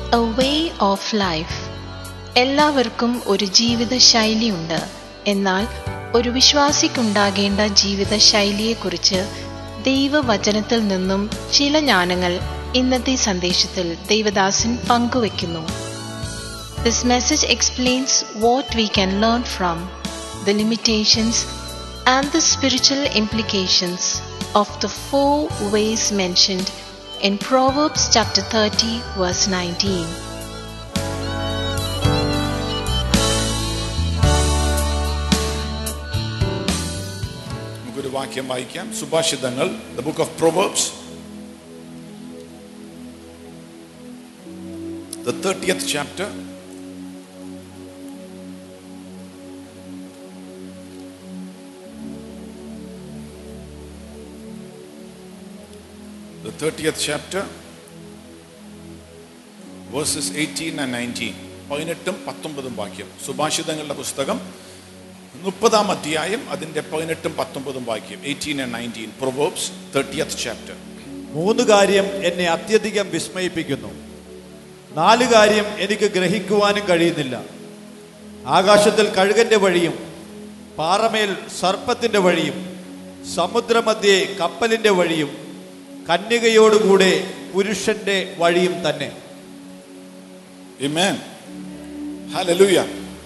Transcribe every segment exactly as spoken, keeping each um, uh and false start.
A way of life. എല്ലാവർക്കും ഒരു ജീവിത ശൈലിയുണ്ട്. എന്നാൽ ഒരു വിശ്വാസിക്കുണ്ടാകേണ്ട ജീവിത ശൈലിയെക്കുറിച്ച് ദൈവവചനത്തിൽ നിന്നും ചില ജ്ഞാനങ്ങൾ ഇന്നത്തെ സന്ദേശത്തിൽ ദേവദാസൻ പങ്കുവയ്ക്കുന്നു. This message explains what we can learn from, the limitations and the spiritual implications of the four ways mentioned in Proverbs chapter thirty verse nineteen. നമുക്കൊരു വാക്യം വായിക്കാം. സുഭാഷിതങ്ങൾ, the book of Proverbs, the thirtieth chapter, the thirtieth chapter, verses eighteen and nineteen. പതിനെട്ടും പത്തൊമ്പതും വാക്യം. സുഭാഷിതങ്ങളുടെ പുസ്തകം മുപ്പതാം അധ്യായം അതിന്റെ പതിനെട്ടും പത്തൊമ്പതും വാക്യം. Eighteen and nineteen. Proverbs thirtieth chapter. മൂന്ന് കാര്യം എന്നെ അത്യധികം വിസ്മയിപ്പിക്കുന്നു, നാല് കാര്യം എനിക്ക് ഗ്രഹിക്കുവാനും കഴിയുന്നില്ല. ആകാശത്തിൽ കഴുകന്റെ വഴിയും പാറമേൽ സർപ്പത്തിന്റെ വഴിയും സമുദ്രമധ്യേ കപ്പലിന്റെ വഴിയും കന്യകയോടുകൂടെ പുരുഷന്റെ വഴിയും തന്നെ. Amen. Hallelujah.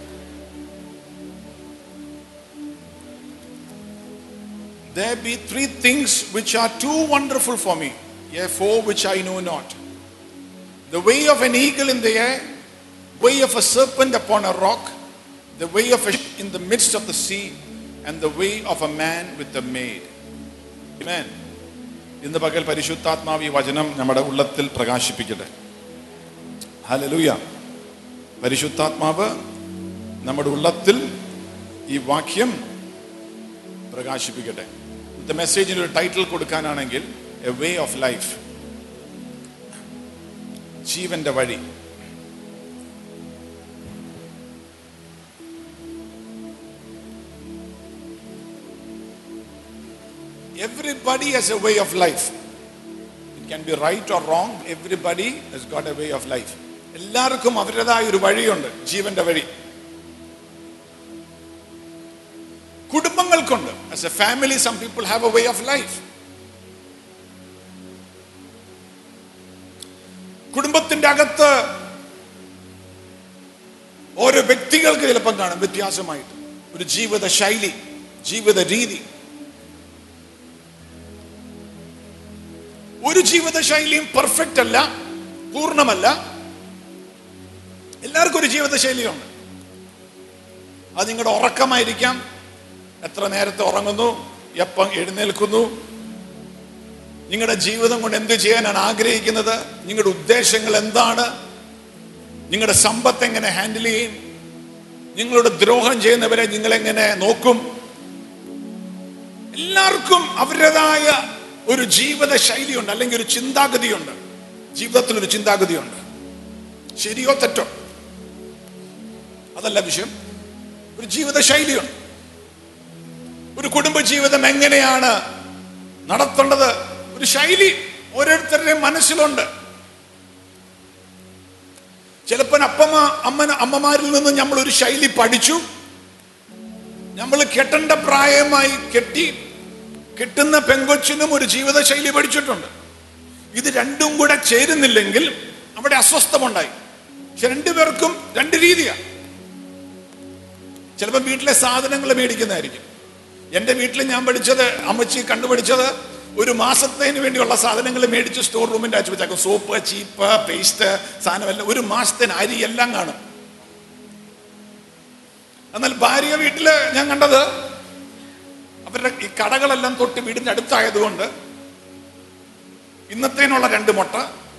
There be three things which are too wonderful for me, yea, four which I know not. The way of an eagle in the air, way of a serpent upon a rock, the way of a ship in the midst of the sea, and the way of a man with a maid. Amen. ഇന്ന് പകൽ പരിശുദ്ധാത്മാവ് ഈ വചനം നമ്മുടെ ഉള്ളത്തിൽ പ്രകാശിപ്പിക്കട്ടെ. Hallelujah. പരിശുദ്ധാത്മാവ് നമ്മുടെ ഉള്ളത്തിൽ ഈ വാക്യം പ്രകാശിപ്പിക്കട്ടെ. ഇന്നത്തെ മെസ്സേജിന് ഒരു ടൈറ്റിൽ കൊടുക്കാനാണെങ്കിൽ എ വേ ഓഫ് ലൈഫ്, ജീവന്റെ വഴി. Everybody has a way of life. It can be right or wrong. Everybody has got a way of life. എല്ലാവർക്കും അവരുടേതായ ഒരു വഴിയുണ്ട്, ജീവന്റെ വഴി. കുടുംബങ്ങൾക്കുണ്ട്. As a family, some people have a way of life. കുടുംബത്തിന്റെ അകത്ത് ഓരോ വ്യക്തികൾക്ക് ചിലപ്പം കാണും വ്യത്യാസമായിട്ട് ഒരു ജീവിത ശൈലി, ജീവിത രീതി. ഒരു ജീവിത ശൈലിയും പെർഫെക്റ്റ് അല്ല, പൂർണ്ണമല്ല. എല്ലാവർക്കും ഒരു ജീവിത ശൈലിയുണ്ട്. അത് നിങ്ങളുടെ ഉറക്കമായിരിക്കാം, എത്ര നേരത്തെ ഉറങ്ങുന്നു, എപ്പം എഴുന്നേൽക്കുന്നു, നിങ്ങളുടെ ജീവിതം കൊണ്ട് എന്ത് ചെയ്യാനാണ് ആഗ്രഹിക്കുന്നത്, നിങ്ങളുടെ ഉദ്ദേശങ്ങൾ എന്താണ്, നിങ്ങളുടെ സമ്പത്ത് എങ്ങനെ ഹാൻഡിൽ ചെയ്യും, നിങ്ങളുടെ ദ്രോഹം ചെയ്യുന്നവരെ നിങ്ങളെങ്ങനെ നോക്കും. എല്ലാവർക്കും അവരുടേതായ ഒരു ജീവിത ശൈലിയുണ്ട്, അല്ലെങ്കിൽ ഒരു ചിന്താഗതിയുണ്ട്. ജീവിതത്തിൽ ഒരു ചിന്താഗതിയുണ്ട്. ശരിയോ തെറ്റോ അതല്ല വിഷയം. ഒരു ജീവിത ശൈലിയുണ്ട്. ഒരു കുടുംബ ജീവിതം എങ്ങനെയാണ് നടത്തേണ്ടത്, ഒരു ശൈലി ഓരോരുത്തരുടെയും മനസ്സിലുണ്ട്. ചിലപ്പോൾ അപ്പമ്മ അമ്മ അമ്മമാരിൽ നിന്ന് നമ്മൾ ഒരു ശൈലി പഠിച്ചു. നമ്മൾ കെട്ടേണ്ട പ്രായമായി കെട്ടി, കെട്ടുന്ന പെങ്കൊച്ചിനും ഒരു ജീവിത ശൈലി പഠിച്ചിട്ടുണ്ട്. ഇത് രണ്ടും കൂടെ ചേരുന്നില്ലെങ്കിൽ അവിടെ അസ്വസ്ഥമുണ്ടായി. പക്ഷെ രണ്ടുപേർക്കും രണ്ട് രീതിയാണ്. ചിലപ്പോൾ വീട്ടിലെ സാധനങ്ങൾ മേടിക്കുന്നതായിരിക്കും. എൻ്റെ വീട്ടിൽ ഞാൻ പഠിച്ചത്, അമ്മച്ചി കണ്ടുപിടിച്ചത്, ഒരു മാസത്തേന് വേണ്ടിയുള്ള സാധനങ്ങൾ മേടിച്ച് സ്റ്റോർ റൂമിൻ്റെ അയച്ചു വെച്ചേക്കും. സോപ്പ്, ചീപ്പ്, പേസ്റ്റ്, സാധനമെല്ലാം ഒരു മാസത്തിന് അരി എല്ലാം കാണും. എന്നാൽ ഭാര്യ വീട്ടില് ഞാൻ കണ്ടത്, അവരുടെ ഈ കടകളെല്ലാം തൊട്ട് വീടിന്റെ അടുത്തായതുകൊണ്ട് ഇന്നത്തേനുള്ള രണ്ട് മുട്ട,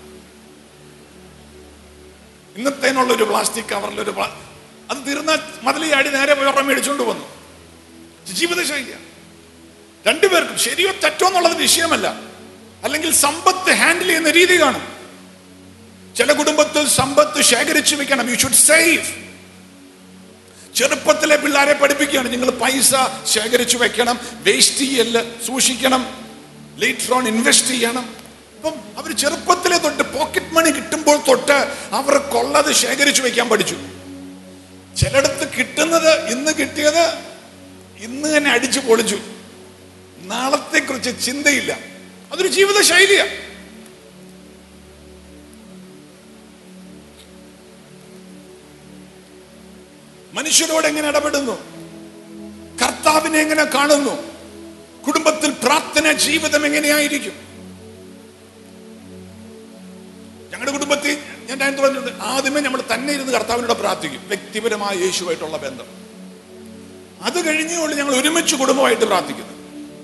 ഇന്നത്തേനുള്ള ഒരു പ്ലാസ്റ്റിക് കവറിലൊരു, അത് തീർന്ന മതിലിയാടി നേരെ പോയി ഒരെണ്ണം മേടിച്ചുകൊണ്ട് വന്നു. ജീവിതശൈലിയാണ്. രണ്ടുപേർക്കും ശരിയോ തെറ്റോ എന്നുള്ളത് വിഷയമല്ല. അല്ലെങ്കിൽ സമ്പത്ത് ഹാൻഡിൽ ചെയ്യുന്ന രീതി കാണും. ചില കുടുംബത്തിൽ സമ്പത്ത് ശേഖരിച്ചു വെക്കണം. You should save. ചെറുപ്പത്തിലെ പിള്ളേരെ പഠിപ്പിക്കുകയാണ്, നിങ്ങൾ പൈസ ശേഖരിച്ചു വെക്കണം, വേസ്റ്റ് ചെയ്യല്ല, സൂക്ഷിക്കണം, ലേറ്റർ ഓൺ ഇൻവെസ്റ്റ് ചെയ്യണം. അപ്പം അവർ ചെറുപ്പത്തിലെ തൊട്ട് പോക്കറ്റ് മണി കിട്ടുമ്പോൾ തൊട്ട് അവർ കൊള്ളത് ശേഖരിച്ചു വെക്കാൻ പഠിച്ചു. ചിലയിടത്ത് കിട്ടുന്നത് ഇന്ന് കിട്ടിയത് ഇന്ന് തന്നെ അടിച്ചു പൊളിച്ചു, നാളത്തെ കുറിച്ച് ചിന്തയില്ല. അതൊരു ജീവിത ശൈലിയാണ്. മനുഷ്യരോട് എങ്ങനെ ഇടപെടുന്നു, കർത്താവിനെ എങ്ങനെ കാണുന്നു, കുടുംബത്തിൽ പ്രാർത്ഥന ജീവിതം എങ്ങനെയായിരിക്കും. ഞങ്ങളുടെ കുടുംബത്തിൽ ഞാൻ പറഞ്ഞിട്ടുണ്ട്, ആദ്യമേ നമ്മൾ തന്നെ ഇരുന്ന് കർത്താവിനോട് പ്രാർത്ഥിക്കും, വ്യക്തിപരമായ യേശുവായിട്ടുള്ള ബന്ധം. അത് കഴിഞ്ഞുകൊണ്ട് ഞങ്ങൾ ഒരുമിച്ച് കുടുംബമായിട്ട് പ്രാർത്ഥിക്കുന്നു.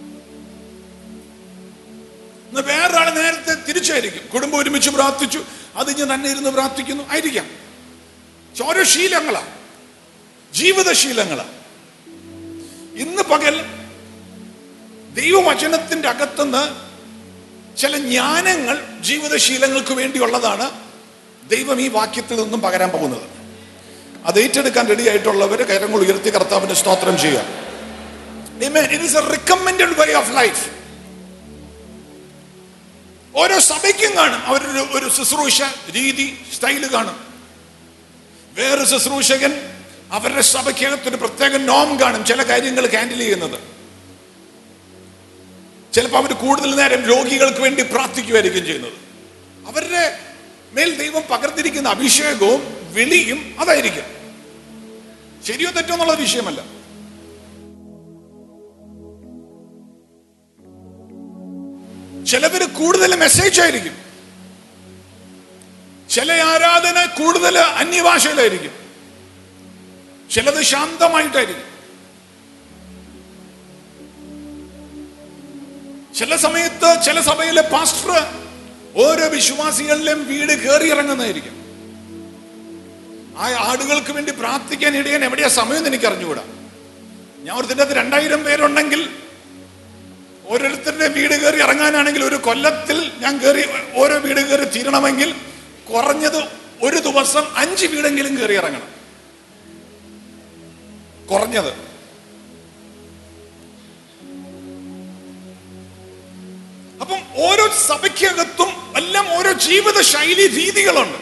വേറൊരാൾ നേരത്തെ തിരിച്ചായിരിക്കും, കുടുംബം ഒരുമിച്ച് പ്രാർത്ഥിച്ചു, അത് ഞാൻ തന്നെ ഇരുന്ന് പ്രാർത്ഥിക്കുന്നു ആയിരിക്കാം. ഓരോ ശീലങ്ങളാ, ജീവിതശീലങ്ങളാ. ഇന്ന് പകൽ ദൈവവചനത്തിന്റെ അകത്തുനിന്ന് ചില ജ്ഞാനങ്ങൾ ജീവിതശീലങ്ങൾക്ക് വേണ്ടിയുള്ളതാണ് ദൈവം ഈ വാക്യത്തിൽ നിന്നും പകരാൻ പോകുന്നത്. അത് ഏറ്റെടുക്കാൻ റെഡി ആയിട്ടുള്ളവർ കരങ്ങൾ ഉയർത്തി കർത്താവിന്റെ സ്തോത്രം ചെയ്യുക. Amen. It is a recommended way of life. ഓരോ സഭയ്ക്കും കാണും അവരുടെ ഒരു ശുശ്രൂഷ രീതി, സ്റ്റൈല് കാണും. വേറെ ശുശ്രൂഷകൻ അവരുടെ സഭയ്ക്കകത്തൊരു പ്രത്യേക നോം കാണും, ചില കാര്യങ്ങൾ ഹാൻഡിൽ ചെയ്യുന്നത്. ചിലപ്പോൾ അവർ കൂടുതൽ നേരം രോഗികൾക്ക് വേണ്ടി പ്രാർത്ഥിക്കുമായിരിക്കും ചെയ്യുന്നത്. അവരുടെ മേൽ ദൈവം പകർത്തിരിക്കുന്ന അഭിഷേകവും വിളിയും അതായിരിക്കും. ശരിയോ തെറ്റോ എന്നുള്ള വിഷയമല്ല. ചിലവര് കൂടുതൽ മെസ്സേജ് ആയിരിക്കും, ചില ആരാധന കൂടുതൽ അന്യഭാഷയിലായിരിക്കും, ചിലത് ശാന്തമായിട്ടായിരിക്കും. ചില സമയത്ത് ചില സഭയിലെ പാസ്റ്റർ ഓരോ വിശ്വാസികളിലെയും വീട് കയറി ഇറങ്ങുന്നതായിരിക്കും. ആ ആടുകൾക്ക് വേണ്ടി പ്രാർത്ഥിക്കാൻ ഇടയാൻ എവിടെയാ സമയം എന്ന് എനിക്ക് അറിഞ്ഞുകൂടാ. ഞാൻ ഒരു അത് രണ്ടായിരം പേരുണ്ടെങ്കിൽ ഓരോരുത്തരുടെ വീട് കയറി ഇറങ്ങാനാണെങ്കിൽ ഒരു കൊല്ലത്തിൽ ഞാൻ കയറി ഓരോ വീട് കയറി തീരണമെങ്കിൽ കുറഞ്ഞത് ഒരു ദിവസം അഞ്ച് വീടെങ്കിലും കയറി ഇറങ്ങണം, കുറഞ്ഞത്. അപ്പം ഓരോ സഭയ്ക്കകത്തും എല്ലാം ഓരോ ജീവിത ശൈലി രീതികളുണ്ട്.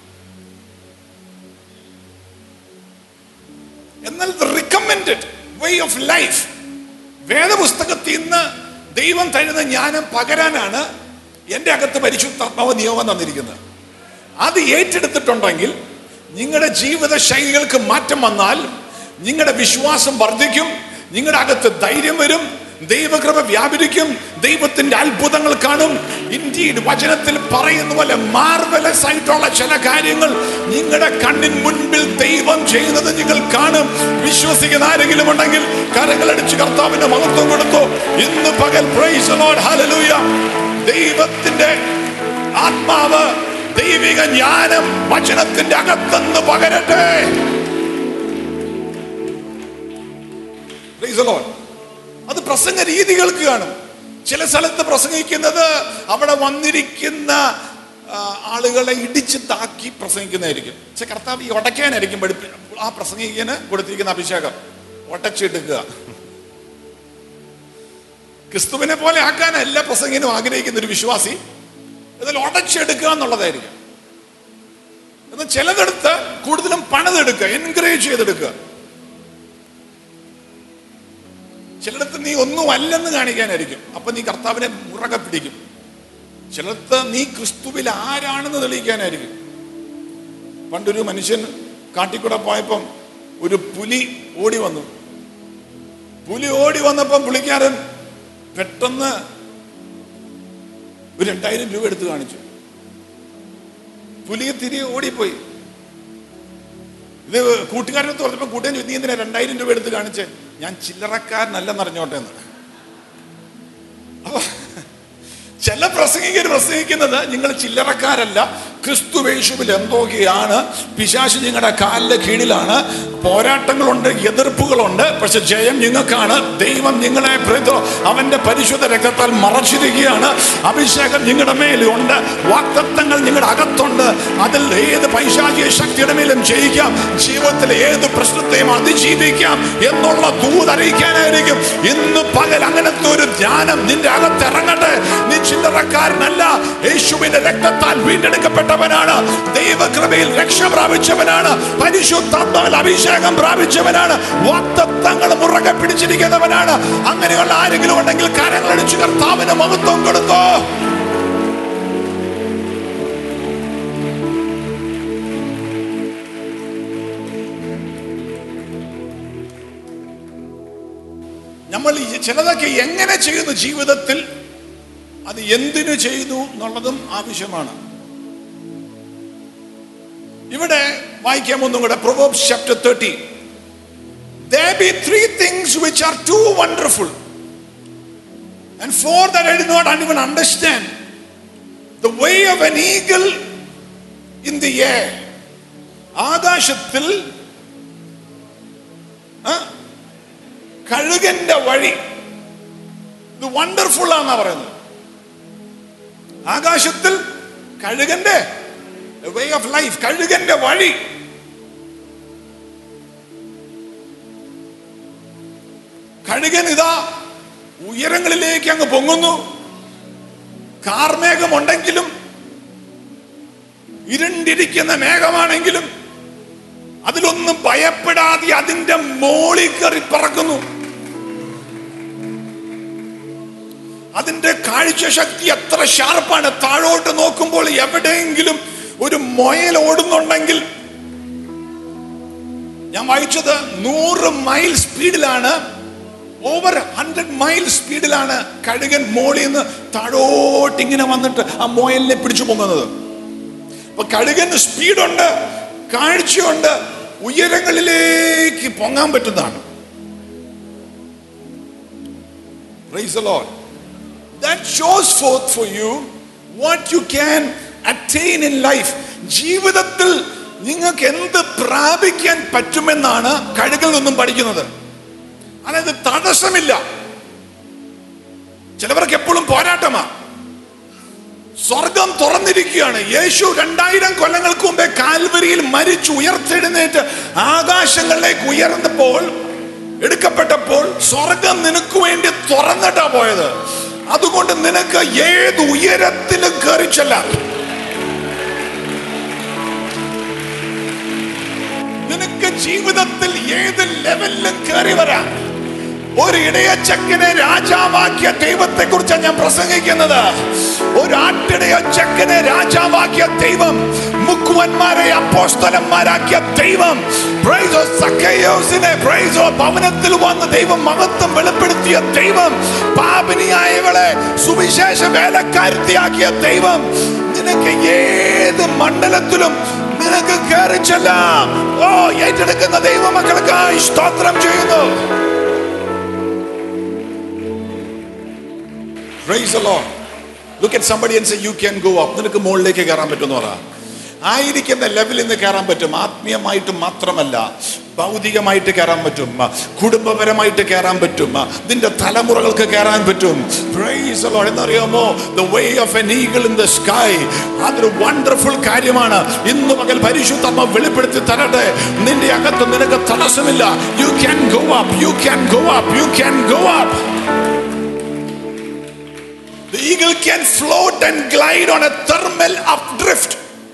എന്നാൽ റിക്കമെൻഡഡ് വേ ഓഫ് ലൈഫ് വേദപുസ്തകത്തിൽ നിന്ന് ദൈവം തരുന്ന ജ്ഞാനം പകരാനാണ് എൻ്റെ അകത്ത് പരിശുദ്ധാത്മാവ് നിയമം തന്നിരിക്കുന്നത്. അത് ഏറ്റെടുത്തിട്ടുണ്ടെങ്കിൽ നിങ്ങളുടെ ജീവിത ശൈലികൾക്ക് മാറ്റം വന്നാൽ നിങ്ങളുടെ വിശ്വാസം വർദ്ധിക്കും, നിങ്ങളുടെ അകത്ത് ധൈര്യം വരും, ദൈവകൃപ വ്യാപരിക്കും, ദൈവത്തിന്റെ അത്ഭുതങ്ങൾ കാണും. ഇൻഡീഡ് വചനത്തിൽ പറയുന്ന പോലെ മാർവലസ് ആയിട്ടുള്ള ചില കാര്യങ്ങൾ നിങ്ങളുടെ കണ്ണിൻ മുൻപിൽ ദൈവം ചെയ്യുന്നത് നിങ്ങൾ കാണും. വിശ്വസിക്കുന്ന ആരെങ്കിലും ഉണ്ടെങ്കിൽ കരങ്ങളടിച്ച് കർത്താവിന്റെ മഹത്വം കൊടുത്തു. ഇന്ന് പകൽ പ്രൈസ് ദി ലോർഡ്, ഹല്ലേലൂയ. ദൈവത്തിന്റെ ആത്മാവ്, ദൈവിക ജ്ഞാനം വചനത്തിന്റെ അകത്തുനിന്ന് പകരട്ടെ. Price the Lord. അത് പ്രസംഗ രീതികൾക്ക് കാണും. ചില സ്ഥലത്ത് പ്രസംഗിക്കുന്നത് അവിടെ വന്നിരിക്കുന്ന ആളുകളെ ഇടിച്ച് താക്കി പ്രസംഗിക്കുന്നതായിരിക്കും. പക്ഷെ കർത്താവ് ഈ ഉടയ്ക്കാനായിരിക്കും പഠിപ്പി ആ പ്രസംഗിക്കന് കൊടുത്തിരിക്കുന്ന അഭിഷേകം. ഒടച്ചെടുക്കുക, ക്രിസ്തുവിനെ പോലെ ആക്കാനല്ല പ്രസംഗിനും ആഗ്രഹിക്കുന്ന ഒരു വിശ്വാസി, എന്നാൽ ഉടച്ചെടുക്കുക എന്നുള്ളതായിരിക്കും. എന്നാൽ ചിലതെടുത്ത് കൂടുതലും പണിതെടുക്കുക, എൻകറേജ് ചെയ്തെടുക്കുക. ചിലടത്ത് നീ ഒന്നും അല്ലെന്ന് കാണിക്കാനായിരിക്കും, അപ്പൊ നീ കർത്താവിനെ മുറകെ പിടിക്കും. ചിലടത്ത് നീ ക്രിസ്തുവിൽ ആരാണെന്ന് തെളിയിക്കാനായിരിക്കും. പണ്ടൊരു മനുഷ്യൻ കാട്ടിക്കൂടെ പോയപ്പം ഒരു പുലി ഓടി വന്നു. പുലി ഓടി വന്നപ്പം പുള്ളിക്കാരൻ പെട്ടെന്ന് ഒരു രണ്ടായിരം രൂപ എടുത്ത് കാണിച്ചു. പുലിയെ തിരികെ ഓടിപ്പോയി. ഇത് കൂട്ടുകാരനത്ത് പറഞ്ഞപ്പോ കൂട്ടുകാരൻ ചോദിച്ചു, നീ എന്തിനാ രണ്ടായിരം രൂപ എടുത്ത് കാണിച്ചേ? ഞാൻ ചില്ലറക്കാരനല്ലെന്ന് അറിഞ്ഞോട്ടെ എന്ന്. അപ്പൊ ചില പ്രസംഗികർ പ്രസംഗിക്കുന്നത് നിങ്ങൾ ചില്ലറക്കാരല്ല, ക്രിസ്തുവേശുവിൽ എന്തൊക്കെയാണ്. പിശാച് നിങ്ങളുടെ കാലിന്റെ കീഴിലാണ്. പോരാട്ടങ്ങളുണ്ട്, എതിർപ്പുകളുണ്ട്, പക്ഷെ ജയം നിങ്ങൾക്കാണ്. ദൈവം നിങ്ങളെ അവന്റെ പരിശുദ്ധ രക്തത്താൽ മറച്ചിരിക്കുകയാണ്. അഭിഷേകം നിങ്ങളുടെ മേലുണ്ട്. വാഗ്ദത്തങ്ങൾ നിങ്ങളുടെ അകത്തുണ്ട്. അതിൽ ഏത് പൈശാചിക ശക്തിയുടെ മേലും ജയിക്കാം. ജീവിതത്തിലെ ഏത് പ്രശ്നത്തെയും അതിജീവിക്കാം എന്നുള്ള ദൂത് അറിയിക്കാനായിരിക്കും ഇന്ന് പകൽ. അങ്ങനത്തെ ഒരു ധ്യാനം നിന്റെ അകത്ത് ഇറങ്ങട്ടെ. നീ ചില്ലറക്കാരനല്ല. യേശുവിന്റെ രക്തത്താൽ വീണ്ടെടുക്കപ്പെട്ടവനാണ്. ദൈവകൃപയിൽ രക്ഷ പ്രാപിച്ചവനാണ്. പരിശുദ്ധാത്മാവിൽ അഭിഷേകം പ്രാപിച്ചവനാണ്. വാഗ്ദത്തങ്ങൾ മുറുകെ പിടിച്ചിരിക്കുന്നവനാണ്. അങ്ങനെയുള്ള ആരെങ്കിലും ഉണ്ടെങ്കിൽ കരങ്ങളടിച്ച് കർത്താവിന് മഹത്വം കൊടുത്തോ. നമ്മൾ ചിലതൊക്കെ എങ്ങനെ ചെയ്യുന്നു ജീവിതത്തിൽ, അത് എന്തിനു ചെയ്യുന്നു എന്നുള്ളതും ആവശ്യമാണ്. ഇവിടെ വായിക്കാം ഒന്നും കൂടെ. Proverbs chapter thirty. There be three things which are too wonderful, and four that I do not even understand. The way of an eagle in the air. ആകാശത്തിൽ കഴുകന്റെ വഴി. ഇത് വണ്ടർഫുൾ ആണെന്നാ പറയുന്നത്. ആകാശത്തിൽ കഴുകന്റെ വേ ഓഫ് ലൈഫ്, കഴുകന്റെ വഴി. കഴുകൻ ഇതാ ഉയരങ്ങളിലേക്ക് അങ്ങ് പൊങ്ങുന്നു. കാർമേഘമുണ്ടെങ്കിലും ഇരുണ്ടിരിക്കുന്ന മേഘമാണെങ്കിലും അതിലൊന്നും ഭയപ്പെടാതെ അതിന്റെ മോളിൽ കയറി പറക്കുന്നു. അതിന്റെ കാഴ്ചശക്തി എത്ര ഷാർപ്പാണ്. താഴോട്ട് നോക്കുമ്പോൾ എവിടെയെങ്കിലും ഒരു മുയൽ ഓടുന്നുണ്ടെങ്കിൽ, ഞാൻ വായിച്ചത് നൂറ് മൈൽ സ്പീഡിലാണ്, ഓവർ ഹൺഡ്രഡ് മൈൽ സ്പീഡിലാണ് കഴുകൻ മോളിൽ നിന്ന് താഴോട്ട് ഇങ്ങനെ വന്നിട്ട് ആ മുയലിനെ പിടിച്ചു പൊങ്ങുന്നത്. അപ്പൊ കഴുകന് സ്പീഡുണ്ട്, കാഴ്ചയുണ്ട്, ഉയരങ്ങളിലേക്ക് പൊങ്ങാൻ പറ്റുന്നതാണ്. Praise the Lord. That shows forth for you what you can attain in life. ജീവിതത്തിൽ നിങ്ങൾക്ക് എന്ത് പ്രാപിക്കാൻ പറ്റുമെന്നാണ് കഴുകിൽ നിന്നും പഠിക്കുന്നത്. അതായത് തടസ്സമില്ല. ചിലവർക്ക് എപ്പോഴും പോരാട്ടമാണ്. സ്വർഗം തുറന്നിരിക്കുകയാണ്. യേശു രണ്ടായിരം കൊല്ലങ്ങൾക്ക് മുമ്പേ കാൽവരിയിൽ മരിച്ചു ഉയർത്തെഴുന്നേറ്റ് ആകാശങ്ങളിലേക്ക് ഉയർന്നപ്പോൾ, എടുക്കപ്പെട്ടപ്പോൾ സ്വർഗം നിനക്ക് വേണ്ടി തുറന്നിട്ടാ പോയത്. അതുകൊണ്ട് നിനക്ക് ഏത് ഉയരത്തിലും കയറി ചെല്ലാം. നിനക്ക് ജീവിതത്തിൽ ഏത് ലെവലിലും കയറി വരാം. ഒരു ഇടയച്ചക്കനെ രാജാവാക്കിയ ദൈവത്തെ കുറിച്ചാണ് ഞാൻ പ്രസംഗിക്കുന്നത്. ഒരു ആട്ടിടയച്ചക്കനെ രാജാവാക്കിയ ദൈവം, മുക്കുവന്മാരെ അപ്പോസ്തലന്മാരാക്കിയ ദൈവം, സക്കൈയോസിനെ ഭവനത്തിൽ വന്ന് ദൈവം മഹത്വം വെളിപ്പെടുത്തിയ ദൈവം, പാപിനിയായവളെ സുവിശേഷ വേലക്കാരത്തിയാക്കിയ ദൈവം, നിനക്ക് ഏത് മണ്ഡലത്തിലും നിനക്ക് കയറി ചെല്ലാം. ഓ, ഏറ്റെടുക്കുന്ന ദൈവമക്കൾക്കായി സ്തോത്രം ചെയ്യുന്നു. Praise the Lord. Look at somebody and say, you can go up. നിനക്ക് മുകളിലേക്ക് കയറാൻ പറ്റുമെന്ന് പറ. ആയിരിക്കുന്ന ലെവലിൽ നിന്ന് കയറാൻ പറ്റും. ആത്മീയമായിട്ട് മാത്രമല്ല, ഭൗതികമായിട്ട് കയറാൻ പറ്റും, കുടുംബപരമായിട്ട് കയറാൻ പറ്റും, നിന്റെ തലമുറകൾക്ക് കയറാൻ പറ്റും. Praise the Lord. എന്നറിയാമോ, the way of an eagle in the sky, അതൊരു വണ്ടർഫുൾ കാര്യമാണ്. ഇന്ന് പകൽ പരിശുദ്ധാത്മാവ് വെളിപ്പെടുത്തി തരട്ടെ. നിന്റെ അകത്ത് നിനക്ക് തടസ്സമില്ല. You can go up, you can go up, you can go up. The eagle can float and glide on a thermal updrift.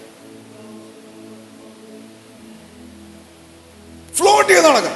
Float ചെയ്ത് നടക്കാം.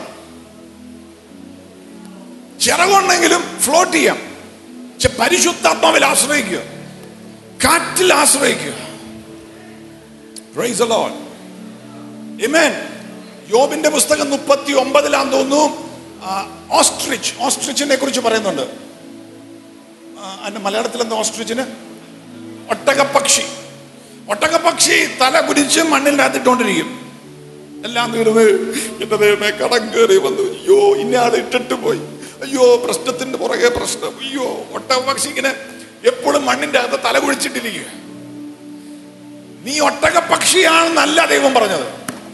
ചിറകുണ്ടെങ്കിലും ഫ്ലോട്ട് ചെയ്യാം. പക്ഷെ പരിശുദ്ധാത്മാവിൽ ആശ്രയിക്കുക, കാറ്റിൽ ആശ്രയിക്കുക. Praise the Lord. Amen. യോബിന്റെ പുസ്തകം മുപ്പത്തി ഒമ്പതിലാന്ന് തോന്നുന്നു ഓസ്ട്രിച്ച് ഓസ്ട്രിച്ചിനെ കുറിച്ച് പറയുന്നുണ്ട്. അതിന്റെ മലയാളത്തിൽ എന്താ ഓസ്ട്രിച്ചിന്? ഒട്ടകപ്പക്ഷി. ഒട്ടകപ്പക്ഷി തല കുരിച്ച് മണ്ണിൽ അകത്തിട്ടോണ്ടിരിക്കും. എല്ലാം തീർന്ന്, എന്റെ ദൈവമേ കടം കയറി വന്നു, അയ്യോ ഇന്നയാളെ ഇട്ടിട്ട് പോയി, അയ്യോ പ്രശ്നത്തിന്റെ പുറകെ പ്രശ്നം, അയ്യോ. ഒട്ടകപ്പക്ഷി ഇങ്ങനെ എപ്പോഴും മണ്ണിന്റെ അകത്ത് തല കുഴിച്ചിട്ടിരിക്കുക. നീ ഒട്ടക പക്ഷിയാണെന്നല്ല ദൈവം പറഞ്ഞത്.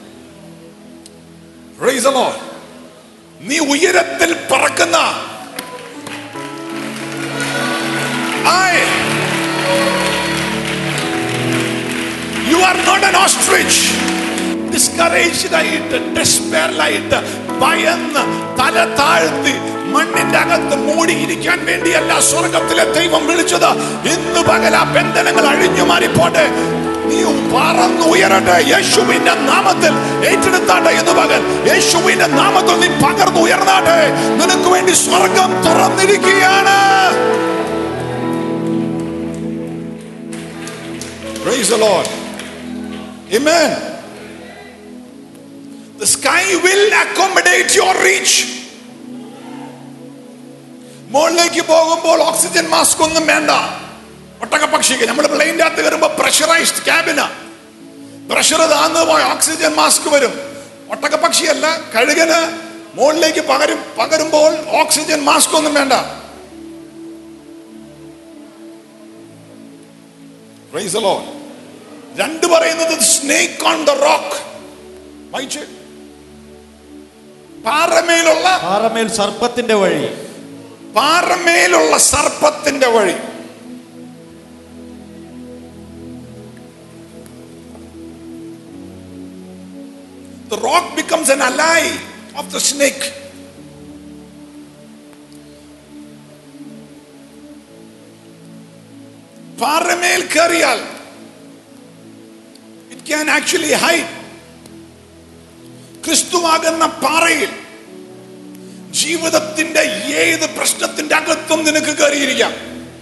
Praise the Lord. നീ ഉയരത്തിൽ പറക്കുന്ന I you are not an ostrich. Discouraged ആയിട്ട്, despair ആയിട്ട്, ഭയന്ന് തല താഴ്ത്തി മണ്ണിന്റെ അകത്ത് മൂടിയിരിക്കാൻ വേണ്ടിയല്ല സ്വർഗത്തിലെ ദൈവം വിളിച്ചത്. ഇന്ന് പകൽ ആ ബന്ധനങ്ങൾ അഴിഞ്ഞു മാറിപ്പോട്ടെ. നീ പറന്നു ഉയരട്ടെ. യേശുവിന്റെ നാമത്തിൽ ഏറ്റെടുത്താട്ടെ. ഇന്ന് പകൽ യേശുവിന്റെ നാമത്തിൽ നീ പകർന്നു ഉയർന്നാട്ടെ. നിനക്ക് വേണ്ടി സ്വർഗം തുറന്നിരിക്കുകയാണ്. Praise the Lord. Amen. The sky will accommodate your reach. മുകളിലേക്ക് പോകുമ്പോൾ ഓക്സിജൻ മാസ്ക് ഒന്നും വേണ്ട. ഒട്ടക പക്ഷിക്ക് നമ്മൾ പ്ലെയിൻ്റെ അകത്ത് കയറുമ്പോൾ പ്രഷറൈസ്ഡ് ക്യാബിനാ. പ്രഷർ താന്നു പോയ ഓക്സിജൻ മാസ്ക് വരും. ഒട്ടക പക്ഷിയല്ല, കഴുകന് മുകളിലേക്ക് പകരും പകരുമ്പോൾ ഓക്സിജൻ മാസ്ക് ഒന്നും വേണ്ട. Praise the Lord. രണ്ട് പറയുന്നത് സ്നേക്ക് ഓൺ ദ റോക്ക്. വായിച്ചേ. പാറമേലുള്ള പാറമേൽ സർപ്പത്തിന്റെ വഴി. പാറമേലുള്ള സർപ്പത്തിന്റെ വഴി. The rock becomes an ally of the snake. പാറമേൽ കയറിയാൽ it can actually hide. ക്രിസ്തുവാകുന്ന പാറയിൽ ജീവിതത്തിന്റെ ഏത് പ്രശ്നത്തിന്റെ അകത്തും നിനക്ക് കയറിയിരിക്കാം.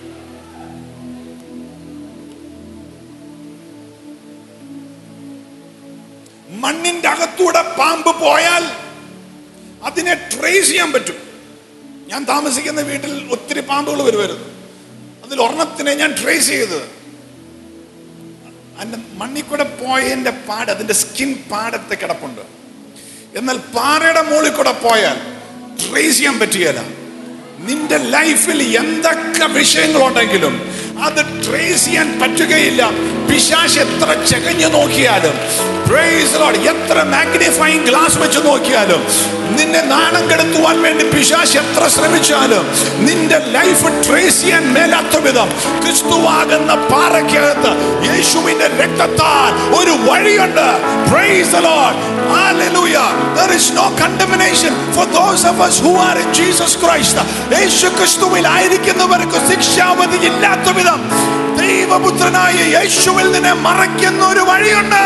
മണ്ണിന്റെ അകത്തൂടെ പാമ്പ് പോയാൽ അതിനെ ട്രേസ് ചെയ്യാൻ പറ്റും. ഞാൻ താമസിക്കുന്ന വീട്ടിൽ ഒത്തിരി പാമ്പുകൾ വരുമായിരുന്നു. അതിൽ ഒരെണ്ണത്തിനെ ഞാൻ ട്രേസ് ചെയ്തത്. അതിന്റെ മണ്ണിൽ കൂടെ പോയതിന്റെ പാട് അതിന്റെ സ്കിൻ പാടത്തെ കിടപ്പുണ്ട്. എന്നാൽ പാറയുടെ മുകളിൽ കൂടെ പോയാൽ ട്രേസ് ചെയ്യാൻ പറ്റുകയില്ല. നിന്റെ ലൈഫിൽ എന്തൊക്കെ വിഷയങ്ങളുണ്ടെങ്കിലും അത് ട്രേസ് ചെയ്യാൻ പറ്റുകയില്ല. പിശാച് എത്ര ചകഞ്ഞു നോക്കിയാലും, പ്രൈസ് ദി ലോർഡ്, എത്ര മാഗ്നിഫൈങ് ഗ്ലാസ് വെച്ച് നോക്കിയാലും, നിന്നെ നാണം കെടുത്തുവാൻ വേണ്ടി പിശാച് എത്ര ശ്രമിച്ചാലും നിന്റെ ലൈഫ് ട്രേസ് ചെയ്യാൻ മേലാത്ത വിധം ക്രിസ്തുവാകുന്ന പാറയ്ക്കകത്ത് യേശുവിന്റെ രക്തത്താൽ ഒരു വഴിയുണ്ട്. Praise the lord. Hallelujah. There is no condemnation for those of us who are in Jesus Christ. യേശു ക്രിസ്തുവിൽ ആയിരിക്കുന്നവർക്ക് ശിക്ഷാവധി ഇല്ലാത്ത വിധം ദൈവപുത്രനായ യേശുവിൽ നിന്നെ മറയ്ക്കുന്ന ഒരു വഴിയുണ്ട്.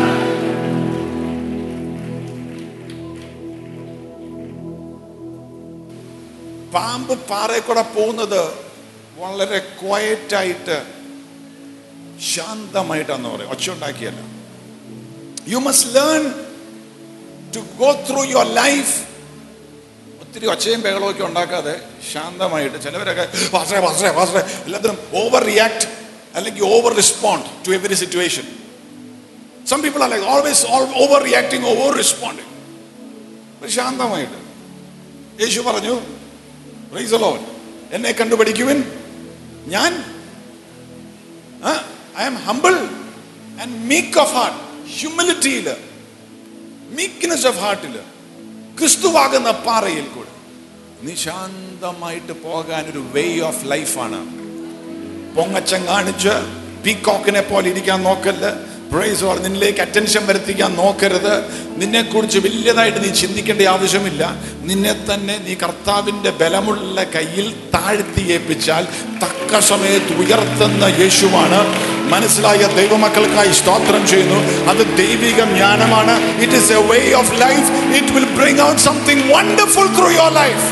പാമ്പ് പാറയിൽ കൂടെ പോകുന്നത് വളരെ ക്വയറ്റായിട്ട് ശാന്തമായിട്ടാന്ന് പറയും, ഒച്ച ഉണ്ടാക്കിയല്ല. You must learn to go through your life ഒത്തിരി ഒച്ചയും ബഹളവും ഒക്കെ ഉണ്ടാക്കാതെ ശാന്തമായിട്ട്. ചിലവരൊക്കെ വാസേ വാസേ വാസേ എല്ലാത്തിനും ഓവർ റിയാക്ട് അല്ലെങ്കിൽ over respond to every situation. Some people are like always over reacting, over responding. ശാന്തമായിട്ട് യേശു പറഞ്ഞു, പ്രൈസ് ദി ലോർഡ്, എന്നെ കണ്ടുപഠിക്കുവിൻ, ഞാൻ I am humble and meek of heart. ഹ്യൂമിലിറ്റിയില്, മീക്ക്നെസ് ഓഫ് ഹാർട്ടില്, ക്രിസ്തുവാകുന്ന പാറയിൽ കൂടെ നീ ശാന്തമായിട്ട് പോകാനൊരു വേ ഓഫ് ലൈഫാണ്. പൊങ്ങച്ചം കാണിച്ച് പീകോക്കിനെ പോലെ ഇരിക്കാൻ നോക്കല്ല്. Praise the Lord. നിന്നിലേക്ക് അറ്റൻഷൻ വരുത്തിക്കാൻ നോക്കരുത്. നിന്നെക്കുറിച്ച് വലിയതായിട്ട് നീ ചിന്തിക്കേണ്ട ആവശ്യമില്ല. നിന്നെ തന്നെ നീ കർത്താവിൻ്റെ ബലമുള്ള കയ്യിൽ താഴ്ത്തി ഏൽപ്പിച്ചാൽ തക്ക സമയത്ത് ഉയർത്തുന്ന യേശുവാണ്. മനസ്സിലായ ദൈവമക്കൾക്കായി സ്തോത്രം ചെയ്യുന്നു. അത് ദൈവിക ജ്ഞാനമാണ്. It is a way of life. It will bring out something wonderful through your life.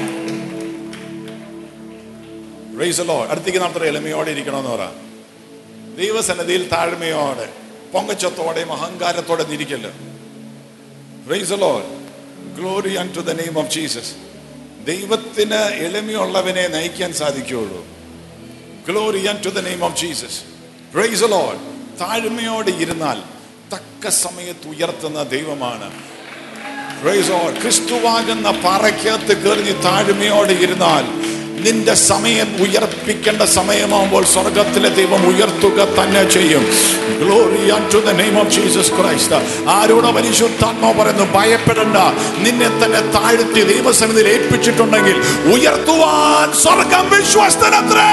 Praise the Lord. അടുത്തേക്ക് നടത്തുക, എളിമയോടെ ഇരിക്കണമെന്ന് പറ. ദൈവസന്നിധിയിൽ താഴ്മയോടെ, പൊങ്ങച്ചത്തോടെയും അഹങ്കാരത്തോടെ ഇരിക്കല്ല. Praise the Lord. Glory unto the name of Jesus. ദൈവത്തിന് എളിമയുള്ളവനെ നയിക്കാൻ സാധിക്കുകയുള്ളൂ. Glory unto the name of Jesus. Praise the Lord. താഴ്മയോടെ ഇരുന്നാൽ തക്ക സമയത്ത് ഉയർത്തുന്ന ദൈവമാണ്. Praise the Lord. ക്രിസ്തുവാകുന്ന പാറയ്ക്കകത്ത് കയറി താഴ്മയോടെ ഇരുന്നാൽ നിന്റെ സമയം ഉയർപ്പിക്കേണ്ട സമയമാകുമ്പോൾ സ്വർഗത്തിലെ ദൈവം ഉയർത്തുക തന്നെ ചെയ്യും. Glory to the name of Jesus Christ. ആരോട് പരിശുദ്ധാത്മാവ് പറയുന്നു, ഭയപ്പെടണ്ട. നിന്നെ തന്നെ താഴ്ത്തി ദൈവസന്നിധിയിൽ ഏൽപ്പിച്ചിട്ടുണ്ടെങ്കിൽ ഉയർത്തുവാൻ സ്വർഗം വിശ്വസ്തനത്രേ.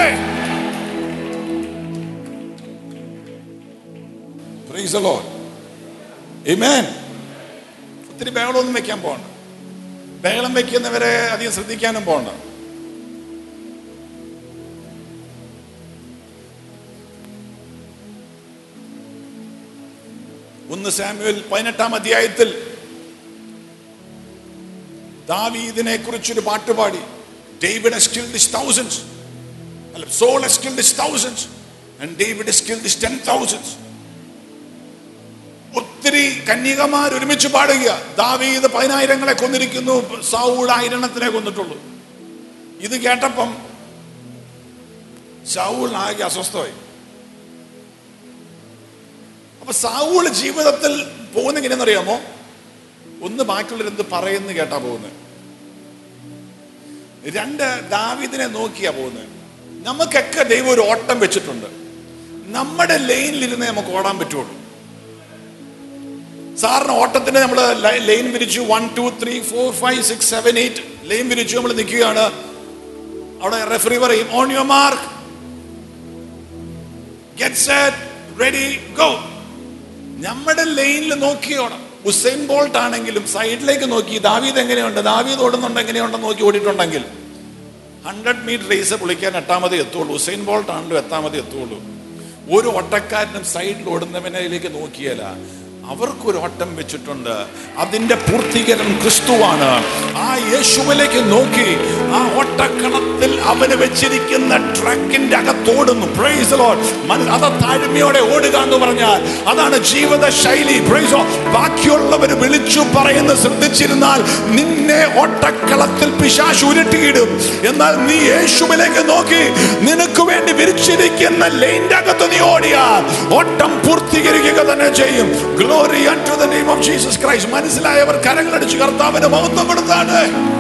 Praise the Lord. Amen. ഒത്തിരി ബഹളമൊന്നും വെക്കാൻ പോകണ്ട. ബഹളം വെക്കുന്നവരെ അധികം ശ്രദ്ധിക്കാനും പോകണ്ട. ഒന്ന് സാമുവേൽ പതിനെട്ടാം അധ്യായത്തിൽ ദാവീദിനെ കുറിച്ചൊരു പാട്ടുപാടി. David has killed his thousands. Saul has killed his thousands and David has killed his ten thousands. ഒത്തിരി കന്യകമാർ ഒരുമിച്ച് പാടുക. ദാവീദ് പതിനായിരങ്ങളെ കൊന്നിരിക്കുന്നു, സൗൾ ആയിരണത്തിനെ കൊന്നിട്ടുള്ളൂ. ഇത് കേട്ടപ്പം സൗൾ ആകെ അസ്വസ്ഥമായി. അപ്പൊ സൗൾ ജീവിതത്തിൽ പോകുന്ന എങ്ങനെയെന്നറിയാമോ? ഒന്ന് ബാക്കിയുള്ളവർ എന്ത് പറയുന്നു കേട്ടാ പോകുന്നത്. രണ്ട്, ദാവീദിനെ നോക്കിയാ പോകുന്നത്. നമുക്കൊക്കെ ദൈവം ഒരു ഓട്ടം വെച്ചിട്ടുണ്ട്. നമ്മുടെ ലൈനിലിരുന്നേ നമുക്ക് ഓടാൻ പറ്റുള്ളൂ. സാറിന് ഓട്ടത്തിന് നമ്മൾ ലൈൻ വിരിച്ചു, one two three four five six seven eight line വിരിച്ചു, നമ്മൾ നിൽക്കുകയാണ്. അവിടെ റെഫറി പറയും, on your mark, get set, ready, go. നമ്മുടെ ലൈനിൽ നോക്കിയോണം. ഉസൈൻ ബോൾട്ട് ആണെങ്കിലും സൈഡിലേക്ക് നോക്കി ദാവീദ് എങ്ങനെയുണ്ട്, ദാവീദ് ഓടുന്നുണ്ട് എങ്ങനെയുണ്ടെന്ന് നോക്കി ഓടിയിട്ടുണ്ടെങ്കിൽ ഹൺഡ്രഡ് മീറ്റർ റേസ് പൊളിക്കാൻ എട്ടാമതേ എത്തുള്ളൂ. ഉസൈൻ ബോൾട്ട് ആണല്ലോ എത്താമതേ എത്തുള്ളൂ. ഒരു ഓട്ടക്കാരനും സൈഡിൽ ഓടുന്നവനിലേക്ക് നോക്കിയാല. അവർക്കൊരു ഓട്ടം വെച്ചിട്ടുണ്ട്. അതിന്റെ പൂർത്തീകരണം ക്രിസ്തുവാണ്. ആ യേശുവിലേക്ക് നോക്കി ആ ഓട്ടക്കളത്തിൽ അവന് വെച്ചിരിക്കുന്ന ട്രാക്കിന്റെ അകത്തോടുന്നു. Praise the Lord. അത് താഴ്മയോടെ ഓടുക എന്ന് പറഞ്ഞാൽ അതാണ് ജീവിത ശൈലി. Praise the Lord. ബാക്കിയുള്ളവർ വിളിച്ചു പറയുന്നത് ശ്രദ്ധിച്ചിരുന്നാൽ നിന്നെ ഓട്ടക്കളത്തിൽ പിശാച് ഉരുട്ടിയിടും. എന്നാൽ നീ യേശുവിലേക്ക് നോക്കി നിനക്ക് വേണ്ടി വിരിച്ചിരിക്കുന്ന ലൈൻ്റെ അകത്ത് നീ ഓടിയാൽ ഓട്ടം പൂർത്തീകരിക്കുക തന്നെ ചെയ്യും. Glory unto the name of Jesus Christ. മനസ്സിലായവർ കരങ്ങളടിച്ച് കർത്താവിനെ മഹത്വപ്പെടുത്താണ്.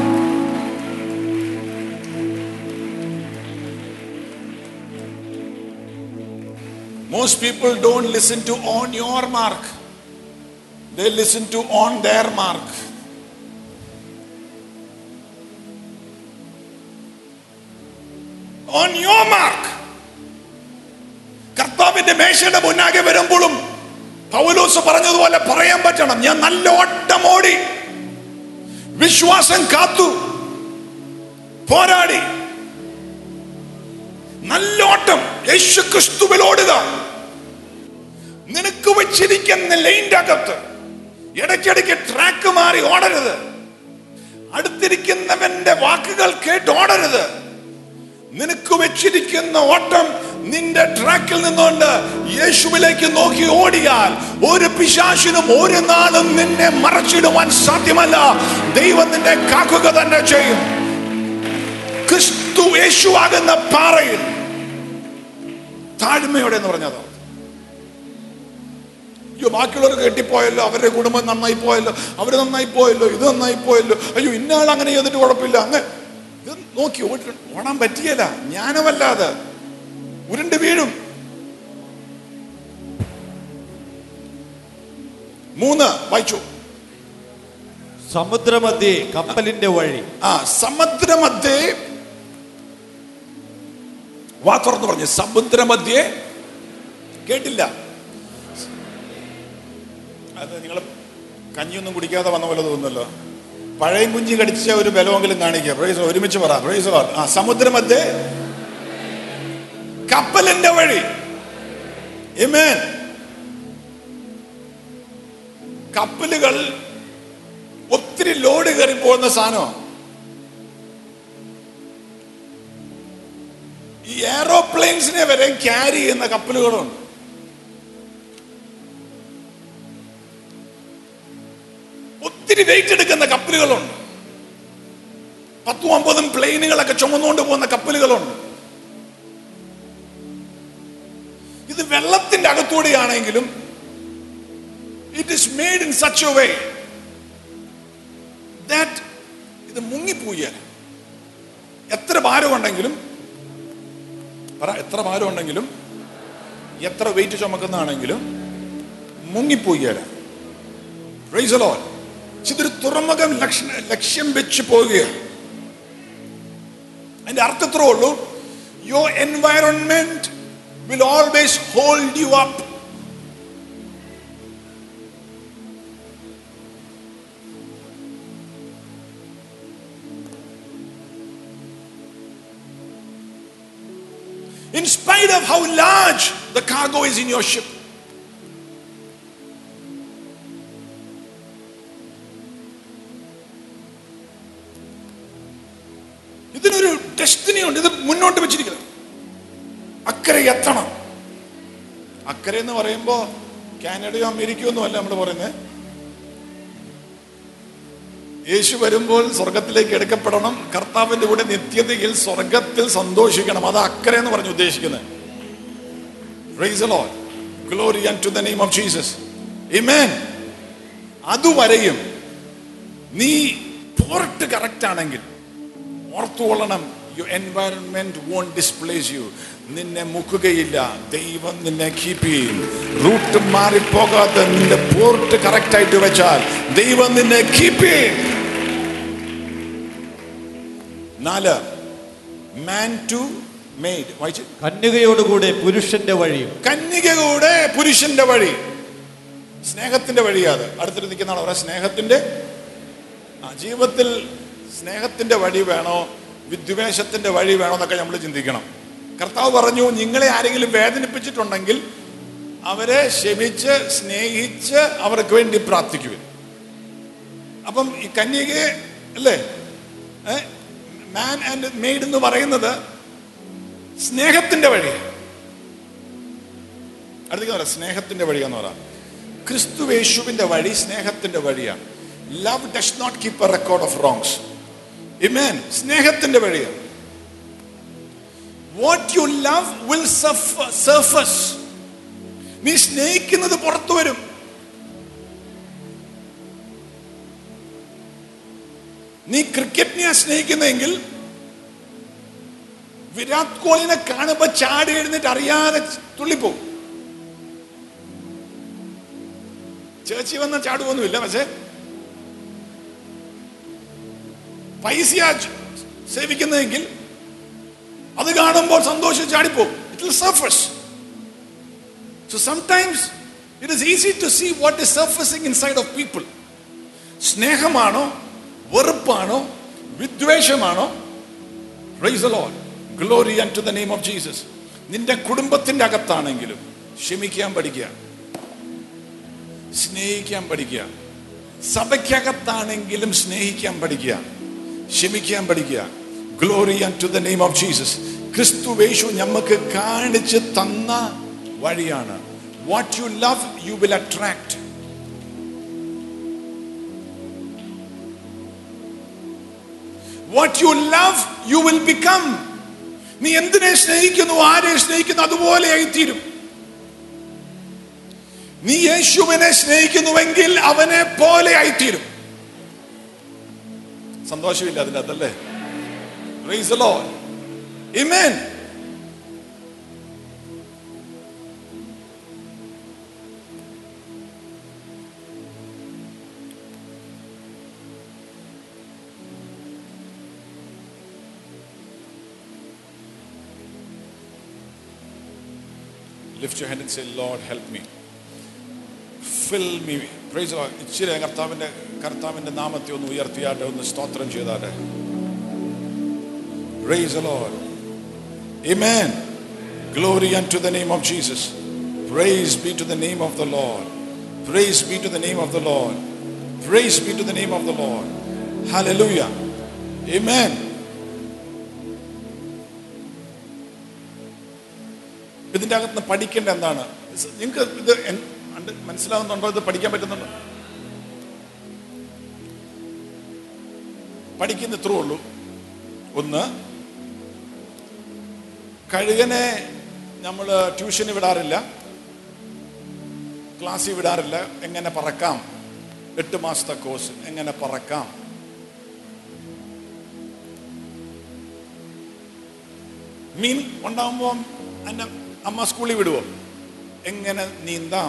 Most people don't listen to on your mark. They listen to on their mark. On your mark. കർത്താവിന്റെ മേശയുടെ മുന്നാകെ വരുമ്പോഴും പൗലോസ് പറഞ്ഞതുപോലെ പറയാൻ പറ്റണം, ഞാൻ നല്ല ഓട്ടം ഓടി, വിശ്വാസം കാത്തു, പോരാടി. നല്ല ഓട്ടം യേശു ക്രിസ്തുവിൽ ഓടുക. നിനക്ക് വെച്ചിരിക്കുന്ന ലൈൻ്റെ അകത്ത് ഇടയ്ക്കിടയ്ക്ക് ട്രാക്ക് മാറി ഓടരുത്. അടുത്തിരിക്കുന്നവന്റെ വാക്കുകൾ കേട്ട് ഓടരുത്. നിനക്ക് വെച്ചിരിക്കുന്ന ഓട്ടം നിന്റെ ട്രാക്കിൽ നിന്നുകൊണ്ട് യേശുവിലേക്ക് നോക്കി ഓടിയാൽ ഒരു പിശാചിനും ഒരു നാളും നിന്നെ മറച്ചിടുവാൻ സാധ്യമല്ല. ദൈവം നിന്നെ കാക്കുക തന്നെ ചെയ്യും. ക്രിസ്തു യേശുവാകുന്ന പാറയിൽ താഴ്മയോടെ എന്ന് പറഞ്ഞതോ. അയ്യോ ബാക്കിയുള്ളവർ കെട്ടിപ്പോയല്ലോ, അവരുടെ കുടുംബം നന്നായി പോയല്ലോ, അവര് നന്നായി പോയല്ലോ, ഇത് നന്നായി പോയല്ലോ, അയ്യോ ഇന്നയാൾ അങ്ങനെ ചെയ്തിട്ട് കുഴപ്പമില്ല, അങ്ങ് ഇത് നോക്കി ഓടി ഓടാൻ പറ്റിയല്ല. ജ്ഞാനമല്ലാതെ ഉരുണ്ട് വീഴും. മൂന്ന് വായിച്ചു. സമുദ്രമധ്യേ കപ്പലിന്റെ വഴി. ആ സമുദ്രമധ്യേ, വാ തുറന്നു പറഞ്ഞു, സമുദ്രമധ്യേ. കേട്ടില്ല? അത് നിങ്ങൾ കഞ്ഞിയൊന്നും കുടിക്കാതെ വന്ന പോലെ തോന്നുന്നല്ലോ. പഴയ കുഞ്ഞി കടിച്ച ഒരു ബലമെങ്കിലും കാണിക്കുക. പ്രൈസ് ഒരുമിച്ച് പറ. Praise Lord. ആ സമുദ്രമധ്യേ കപ്പലിന്റെ വഴി. ആമേൻ. കപ്പലുകൾ ഒത്തിരി ലോഡ് കയറി പോകുന്ന സാധനം. ഈ എയറോപ്ലെയിൻസിനെ വരെ ക്യാരി ചെയ്യുന്ന കപ്പലുകളുണ്ട്. ഒത്തിരി വെയിറ്റ് എടുക്കുന്ന കപ്പലുകളുണ്ട്. പത്തും അമ്പതും പ്ലെയിനുകളൊക്കെ ചുമന്നുകൊണ്ട് പോകുന്ന കപ്പലുകളുണ്ട്. ഇത് വെള്ളത്തിന്റെ അകത്തൂടെയാണെങ്കിലും it is made in such a way that ഇത് മുങ്ങിപ്പോയാൽ എത്ര എത്ര ഭാരമുണ്ടെങ്കിലും പറ, എത്ര ഭാരമുണ്ടെങ്കിലും എത്ര വെയിറ്റ് ചുമക്കുന്നതാണെങ്കിലും മുങ്ങിപ്പോയില്ല. Praise the Lord. ഇതൊരു തുറമുഖം ലക്ഷ്യം വെച്ച് പോവുകയാണ്. അതിന്റെ അർത്ഥത്രേ ഉള്ളൂ, your environment will always hold you up. In spite of how large the cargo is in your ship. ഇതിനൊരു ഡെസ്റ്റിനി ഉണ്ട്. ഇത് മുന്നോട്ട് വെച്ചിരിക്കുന്നത് അക്കരെ എത്തണം. അക്കരെ എന്ന് പറയുമ്പോ കാനഡയോ അമേരിക്കയോ ഒന്നും അല്ല നമ്മൾ പറയുന്നത്. യേശു വരുമ്പോൾ സ്വർഗത്തിലേക്ക് എടുക്കപ്പെടണം, കർത്താവിന്റെ കൂടെ നിത്യതയിൽ സ്വർഗത്തിൽ സന്തോഷിക്കണം. അത് അക്കരെ എന്ന് പറഞ്ഞ് ഉദ്ദേശിക്കുന്നത്. Praise the Lord. Glory unto the name of Jesus. Amen. അതുവരെയും നീ പോർട്ട് കറക്റ്റ് ആണെങ്കിൽ ഓർത്തുകൊള്ളണം, your environment won't displace you. നിന്നെ മുക്കുകയില്ല. ദൈവം നിന്നെ കീപ്പ് ചെയ്യും. റൂട്ട് മാറിപ്പോകാതെ നിന്റെ പോർട്ട് കറക്റ്റ് ആയിട്ട് വെച്ചാൽ ദൈവം നിന്നെ കീപ്പ് ചെയ്യും. നാല്, മാൻ ടു മെയ്ഡ്. വായിച്ചു. കന്യകയോടുകൂടെ പുരുഷന്റെ വഴി. കന്യകയോടെ പുരുഷന്റെ വഴി സ്നേഹത്തിന്റെ വഴിയാണ്. അടുത്തിട്ട് നിൽക്കുന്ന ആൾ പറയാം സ്നേഹത്തിന്റെ. ആ ജീവിതത്തിൽ സ്നേഹത്തിന്റെ വഴി വേണോ വിദ്വേഷത്തിന്റെ വഴി വേണോ എന്നൊക്കെ നമ്മൾ ചിന്തിക്കണം. കർത്താവ് പറഞ്ഞു, നിങ്ങളെ ആരെങ്കിലും വേദനിപ്പിച്ചിട്ടുണ്ടെങ്കിൽ അവരെ ക്ഷമിച്ച് സ്നേഹിച്ച് അവർക്ക് വേണ്ടി പ്രാർത്ഥിക്കുവിൻ. അപ്പം ഈ കന്യകയെ അല്ലേ മാൻ ആൻഡ് മെയ്ഡ് എന്ന് പറയുന്നത് സ്നേഹത്തിന്റെ വഴി. അടുത്തേക്ക് പറയാം സ്നേഹത്തിന്റെ വഴിയാന്ന് പറയാം. ക്രിസ്തുവേശുവിന്റെ വഴി സ്നേഹത്തിന്റെ വഴിയാണ്. Love does not keep a record of wrongs. ആമേൻ. സ്നേഹത്തിന്റെ വഴിയാണ്. What you love will surface. നീ സ്നേഹിക്കുന്നത് പുറത്തു വരും. നീ ക്രിക്കറ്റിനെ സ്നേഹിക്കുന്നെങ്കിൽ വിരാട് കോഹ്ലിനെ കാണുമ്പോ ചാടി എഴുന്നേറ്റ് അറിയാതെ തുള്ളിപ്പോകും. ചേച്ചി വന്ന ചാടുവൊന്നുമില്ല, പക്ഷേ പൈസ സേവിക്കുന്നതെങ്കിൽ അത് കാണുമ്പോൾ സന്തോഷം ചാടിപ്പോകും. It will surface. So sometimes it is easy to see what is surfacing inside of people. സ്നേഹമാണോ വെറുപ്പാണോ വിദ്വേഷമാണോ? Praise the Lord. Glory unto the name of Jesus. നിന്റെ കുടുംബത്തിന്റെ അകത്താണെങ്കിലും ക്ഷമിക്കാൻ പഠിക്കുക, സ്നേഹിക്കാൻ പഠിക്കുക. സഭയ്ക്കകത്താണെങ്കിലും സ്നേഹിക്കാൻ പഠിക്കുക, ക്ഷമിക്കാൻ പഠിക്കുക. Glory unto the name of Jesus. ക്രിസ്തുവേശു നമുക്ക് കാണിച്ച് തന്ന വഴിയാണ്. What you love you will attract. What you love you will become. നീ എന്തിനെ സ്നേഹിക്കുന്നു, ആരെ സ്നേഹിക്കുന്നു, അതുപോലെ ആയിത്തീരും. നീ യേശുവിനെ സ്നേഹിക്കുന്നുവെങ്കിൽ അവനെ പോലെ ആയിത്തീരും. സന്തോഷമില്ല അതിൻ്റെ അതല്ലേ? Praise the Lord. Amen. Lift your hand and say, Lord, help me. Fill me. Praise the Lord. ഇച്ചിരി കർത്താവിന്റെ കർത്താവിന്റെ നാമത്തെ ഒന്ന് ഉയർത്തിയാട്ടെ, ഒന്ന് സ്തോത്രം ചെയ്താട്ടെ. Praise the Lord. Amen. Glory unto the name of Jesus. Praise be to the name of the Lord. Praise be to the name of the Lord. Praise be to the name of the Lord. Hallelujah. Amen. ഇതിൻ്റെ അകത്ത് പഠിക്കേണ്ട എന്താണ്? നിങ്ങൾക്ക് ഇത് മനസ്സിലാവുന്നുണ്ടോ? ഇത് പഠിക്കാൻ പറ്റുന്നുണ്ടോ? പഠിക്കുന്ന ഇത്രേ ഉള്ളൂ. ഒന്ന്, കഴുകനെ നമ്മൾ ട്യൂഷന് വിടാറില്ല, ക്ലാസ്സിൽ വിടാറില്ല. എങ്ങനെ പറക്കാം, എട്ട് മാസത്തെ കോഴ്സ് എങ്ങനെ പറക്കാം. മീൻ ഉണ്ടാകുമ്പോൾ എന്നെ അമ്മ സ്കൂളിൽ വിടുവോ? എങ്ങനെ നീന്താം?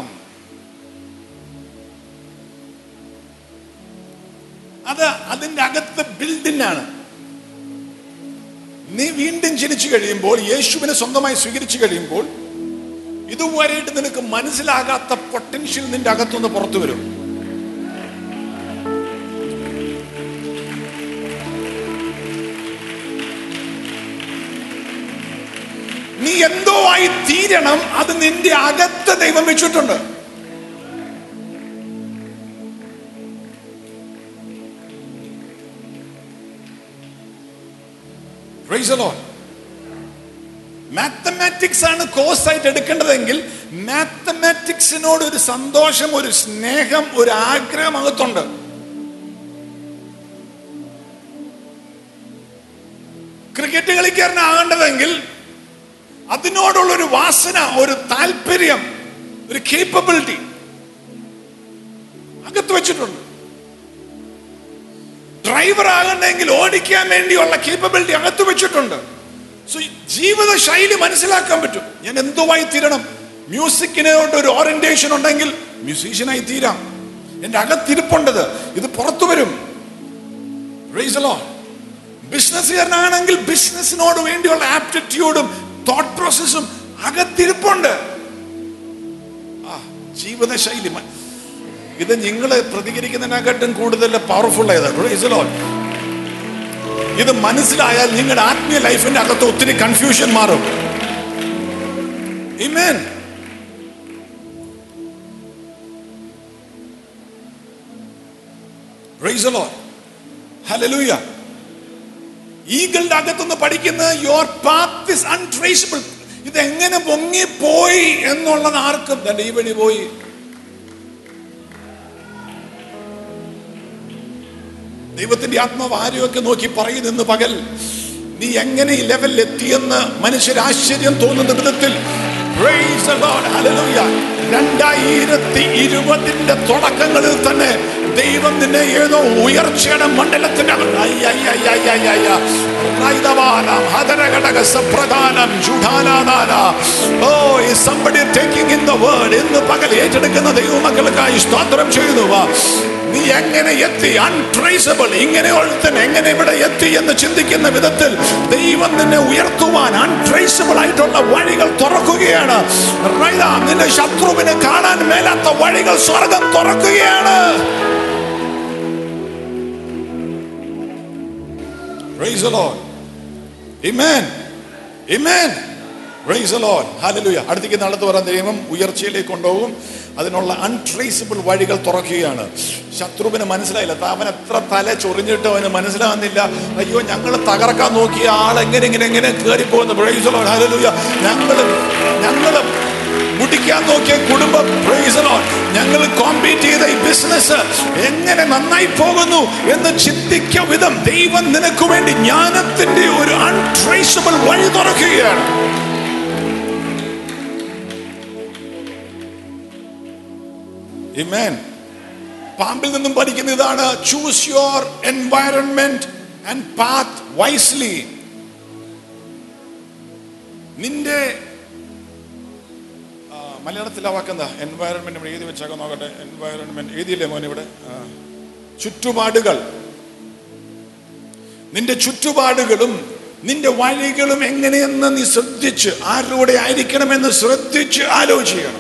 അത് അതിൻ്റെ അകത്ത് ബിൽഡിനാണ്. നീ വീണ്ടും ജനിച്ചു കഴിയുമ്പോൾ, യേശുവിനെ സ്വന്തമായി സ്വീകരിച്ചു കഴിയുമ്പോൾ, ഇതുവരെയായിട്ട് നിനക്ക് മനസ്സിലാകാത്ത പൊട്ടൻഷ്യൽ നിന്റെ അകത്തുനിന്ന് പുറത്തു വരും. നീ എന്തോ ആയി തീരണം, അത് നിന്റെ അകത്ത് ദൈവം വെച്ചിട്ടുണ്ട്. Praise the Lord. മാത്തമാറ്റിക്സ് ആണ് കോഴ്സ് ആയിട്ട് എടുക്കേണ്ടതെങ്കിൽ മാത്തമാറ്റിക്സിനോട് ഒരു സന്തോഷം, ഒരു സ്നേഹം, ഒരു ആഗ്രഹം അകത്തുണ്ട്. ക്രിക്കറ്റ് കളിക്കാരനാകേണ്ടതെങ്കിൽ അതിനോടുള്ളൊരു വാസന, ഒരു താല്പര്യം, ഒരു കേപ്പബിലിറ്റി അകത്ത് വെച്ചിട്ടുണ്ട്. ഡ്രൈവർ ആകണമെങ്കിൽ ഓടിക്കാൻ വേണ്ടിയുള്ള കേപ്പബിലിറ്റി അകത്ത് വെച്ചിട്ടുണ്ട്. സോ ജീവിത ശൈലി മനസ്സിലാക്കാൻ പറ്റും. ഞാൻ എന്തുമായി തീരണം? മ്യൂസിക്കിനോട് ഒരു ഓറിയന്റേഷൻ ഉണ്ടെങ്കിൽ മ്യൂസീഷ്യനായി തീരാം. എന്റെ അകത്തിരിപ്പുണ്ടത്, ഇത് പുറത്തു വരും. Praise the Lord. ബിസിനസ്സുകാരനാണെങ്കിൽ ബിസിനസ്സിനോട് വേണ്ടിയുള്ള ആപ്റ്റിറ്റ്യൂഡും തോട്ട് പ്രോസസ്സും അകത്തിരിപ്പുണ്ട്. ആ ജീവിത ശൈലി ഇത് നിങ്ങൾ പ്രതികരിക്കുന്നതിനെക്കാട്ടും കൂടുതൽ പവർഫുൾ ആയത്. Praise the Lord. ഇത് മനസ്സിലായാൽ നിങ്ങളുടെ ആത്മീയ ലൈഫിന്റെ അകത്ത് ഒത്തിരി കൺഫ്യൂഷൻ മാറും. ആമേൻ. Praise the Lord. ഹല്ലേലൂയ. ഈഗിളുടെ അകത്തുനിന്ന് പഠിക്കുന്ന യുവർ പാത്ത് ഈസ് അൺട്രേസബിൾ. ഇത് എങ്ങനെ പൊങ്ങിപ്പോയി എന്നുള്ളത് ആർക്കും തന്നെ ഈ വഴി പോയി. ദൈവത്തിന്റെ ആത്മാവ് ആരെയൊക്കെ നോക്കി പറയുന്നു പകൽ, നീ എങ്ങനെ ഈ ലെവലിൽ എത്തിയെന്ന് മനുഷ്യർ ആശ്ചര്യം തോന്നുന്ന വിധത്തിൽ രണ്ടായിരത്തി ഇരുപതിന്റെ തുടക്കങ്ങളിൽ തന്നെ ദൈവം നിന്നെ ഏതോ ഉയർച്ചയുടെ മണ്ഡലത്തിന്റെ ഇന്ന് പകൽ ഏറ്റെടുക്കുന്ന ദൈവമക്കൾക്കായി സ്തോത്രം ചെയ്യുന്നു. നീ എങ്ങനെ എത്തി? അൺട്രേസബിൾ. ഇങ്ങനെ തന്നെ എങ്ങനെ ഇവിടെ എത്തി എന്ന് ചിന്തിക്കുന്ന വിധത്തിൽ ദൈവം നിന്നെ ഉയർത്തുവാൻ അൺട്രേസബിൾ ആയിട്ടുള്ള വഴികൾ തുറക്കുകയാണ്. നിന്റെ ശത്രുവിനെ കാണാൻ മേലാത്ത വഴികൾ സ്വർഗം തുറക്കുകയാണ്. Praise the Lord. Amen. Amen. Praise the Lord. Hallelujah. അടുത്തേക്ക് നടത്തു പറയാൻ ദൈവം ഉയർച്ചയിലേക്ക് കൊണ്ടുപോകും. അതിനുള്ള അൺട്രേസബിൾ വഴികൾ തുറക്കുകയാണ്. ശത്രുവിന് മനസ്സിലായില്ല. അവൻ എത്ര തല ചൊറിഞ്ഞിട്ട് അവന് മനസ്സിലാകുന്നില്ല. അയ്യോ, ഞങ്ങൾ തകർക്കാൻ നോക്കിയ ആൾ എങ്ങനെ ഇങ്ങനെ എങ്ങനെ കയറിപ്പോകുന്നു. Praise the Lord. ഹല്ലേലൂയ. ഞങ്ങൾ ഞങ്ങൾ മുടിക്കാൻ നോക്കിയ കുടുംബം, പ്രൈസ് ദി ലോർഡ്, ഞങ്ങൾ കോമ്പീറ്റ് ചെയ്ത ഈ ബിസിനസ് എങ്ങനെ നന്നായി പോകുന്നു എന്ന് ചിന്തിക്ക വിധം ദൈവം നിനക്ക് വേണ്ടി ജ്ഞാനത്തിന്റെ ഒരു അൺട്രേസബിൾ വഴി തുറക്കുകയാണ്. Amen. പാമ്പിൽ നിന്നും പഠിക്കുന്ന ഇതാണ്, choose your environment and path wisely. നിന്റെ മലയാളത്തിലെ വാക്കെന്താ? എൻവയറൺമെന്റ് എഴുതി വെച്ചാൽ നോക്കട്ടെ. എൻവയറൺമെന്റ് എഴുതിയില്ലേ മോൻ ഇവിടെ? ചുറ്റുപാടുകൾ. നിന്റെ ചുറ്റുപാടുകളും നിന്റെ വഴികളും എങ്ങനെയെന്ന് നീ ശ്രദ്ധിച്ച്, ആരുടെ ആയിരിക്കണമെന്ന് ശ്രദ്ധിച്ച് ആലോചിക്കണം.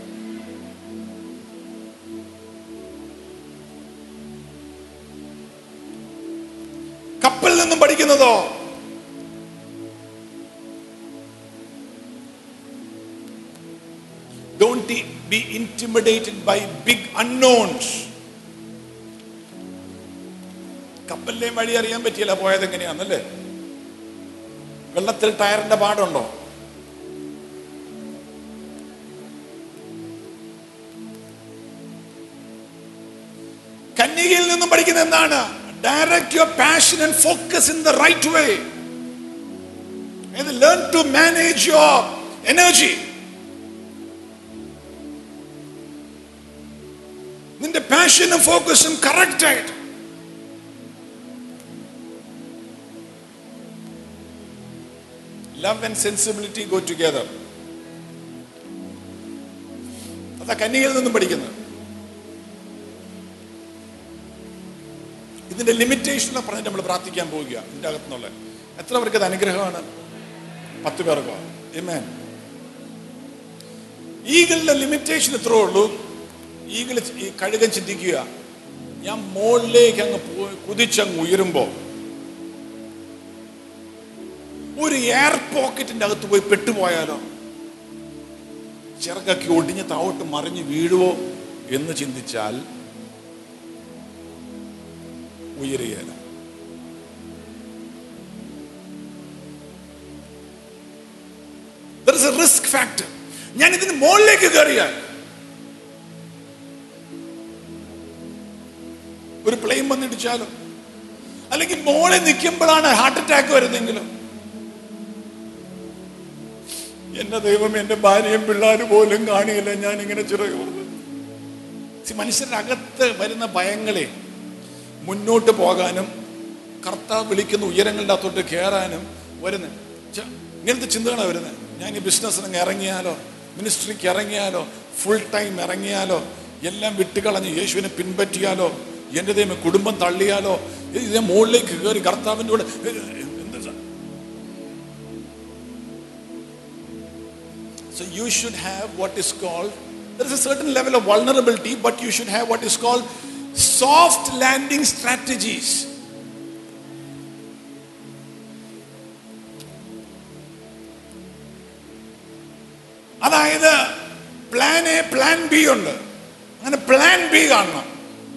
കപ്പൽ നിന്നും പഠിക്കുന്നതോ, don't be intimidated by big unknowns. കപ്പലിലെ വഴി അറിയാൻ പറ്റിയില്ല, പോയത് എങ്ങനെയാന്നല്ലേ? വെള്ളത്തിൽ ടയറിന്റെ പാടുണ്ടോ? കന്യകയിൽ നിന്നും പഠിക്കുന്ന എന്താണ്? Direct your passion and focus in the right way. And learn to manage your energy. നിന്റെ പാഷനും ഫോക്കസും കറക്റ്റ് ആയിട്ട്. Love and sensibility go together. അതാ കന്യകയിൽ നിന്നും പഠിക്കുന്നത്. ഇതിന്റെ ലിമിറ്റേഷൻ പറഞ്ഞിട്ട് നമ്മൾ പ്രാർത്ഥിക്കാൻ പോവുക. ഇതിന്റെ അകത്തുനിന്നുള്ള എത്ര പേർക്ക് ഇത് അനുഗ്രഹമാണ്? പത്ത് പേർക്കോ? ആമേൻ. ഈഗിളിന്റെ ലിമിറ്റേഷൻ ഇത്രേ ഉള്ളൂ. ഈഗിൾ ഈ കഴുകൻ ചിന്തിക്കുക, ഞാൻ മുകളിലേക്ക് അങ്ങ് പോയി കുതിച്ചങ്ങ് ഉയരുമ്പോ ഒരു എയർ പോക്കറ്റിന്റെ അകത്ത് പോയി പെട്ടുപോയാലോ, ചിറകൊക്കെ ഒടിഞ്ഞ് താവോട്ട് മറിഞ്ഞ് വീഴുവോ എന്ന് ചിന്തിച്ചാൽ ഉയരുകയില്ല. There is a risk factor. ഞാൻ ഇതിന് മുകളിലേക്ക് കയറിയാൽ ഒരു പ്ലെയിൻ വന്നിടിച്ചാലോ, അല്ലെങ്കിൽ മോളിൽ നിൽക്കുമ്പോഴാണ് ഹാർട്ട് അറ്റാക്ക് വരുന്നെങ്കിലും, എന്റെ ദൈവം എന്റെ ഭാര്യയും പിള്ളേരും പോലും കാണിയില്ല ഞാൻ ഇങ്ങനെ ചിറക്. മനുഷ്യരുടെ അകത്ത് വരുന്ന ഭയങ്ങളെ മുന്നോട്ട് പോകാനും കർത്താവ് വിളിക്കുന്ന ഉയരങ്ങളുടെ അകത്തോട്ട് കയറാനും വരുന്ന ഇങ്ങനത്തെ ചിന്തകളാണ് വരുന്നത്. ഞാൻ ഈ ബിസിനസ്സിന് ഇറങ്ങിയാലോ, മിനിസ്ട്രിക്ക് ഇറങ്ങിയാലോ, ഫുൾ ടൈം ഇറങ്ങിയാലോ, എല്ലാം വിട്ടുകളഞ്ഞ് യേശുവിനെ പിൻപറ്റിയാലോ, എന്റെ ദൈവം കുടുംബം തള്ളിയാലോ, ഇതേ മുകളിലേക്ക് കയറി കർത്താവിൻ്റെ കൂടെ. So you should have what is called, there is a certain level of vulnerability, but you should have what is called soft landing strategies. അതായത് പ്ലാൻ എ, പ്ലാൻ ബി ഉണ്ട്. അങ്ങനെ പ്ലാൻ ബി കാണണം.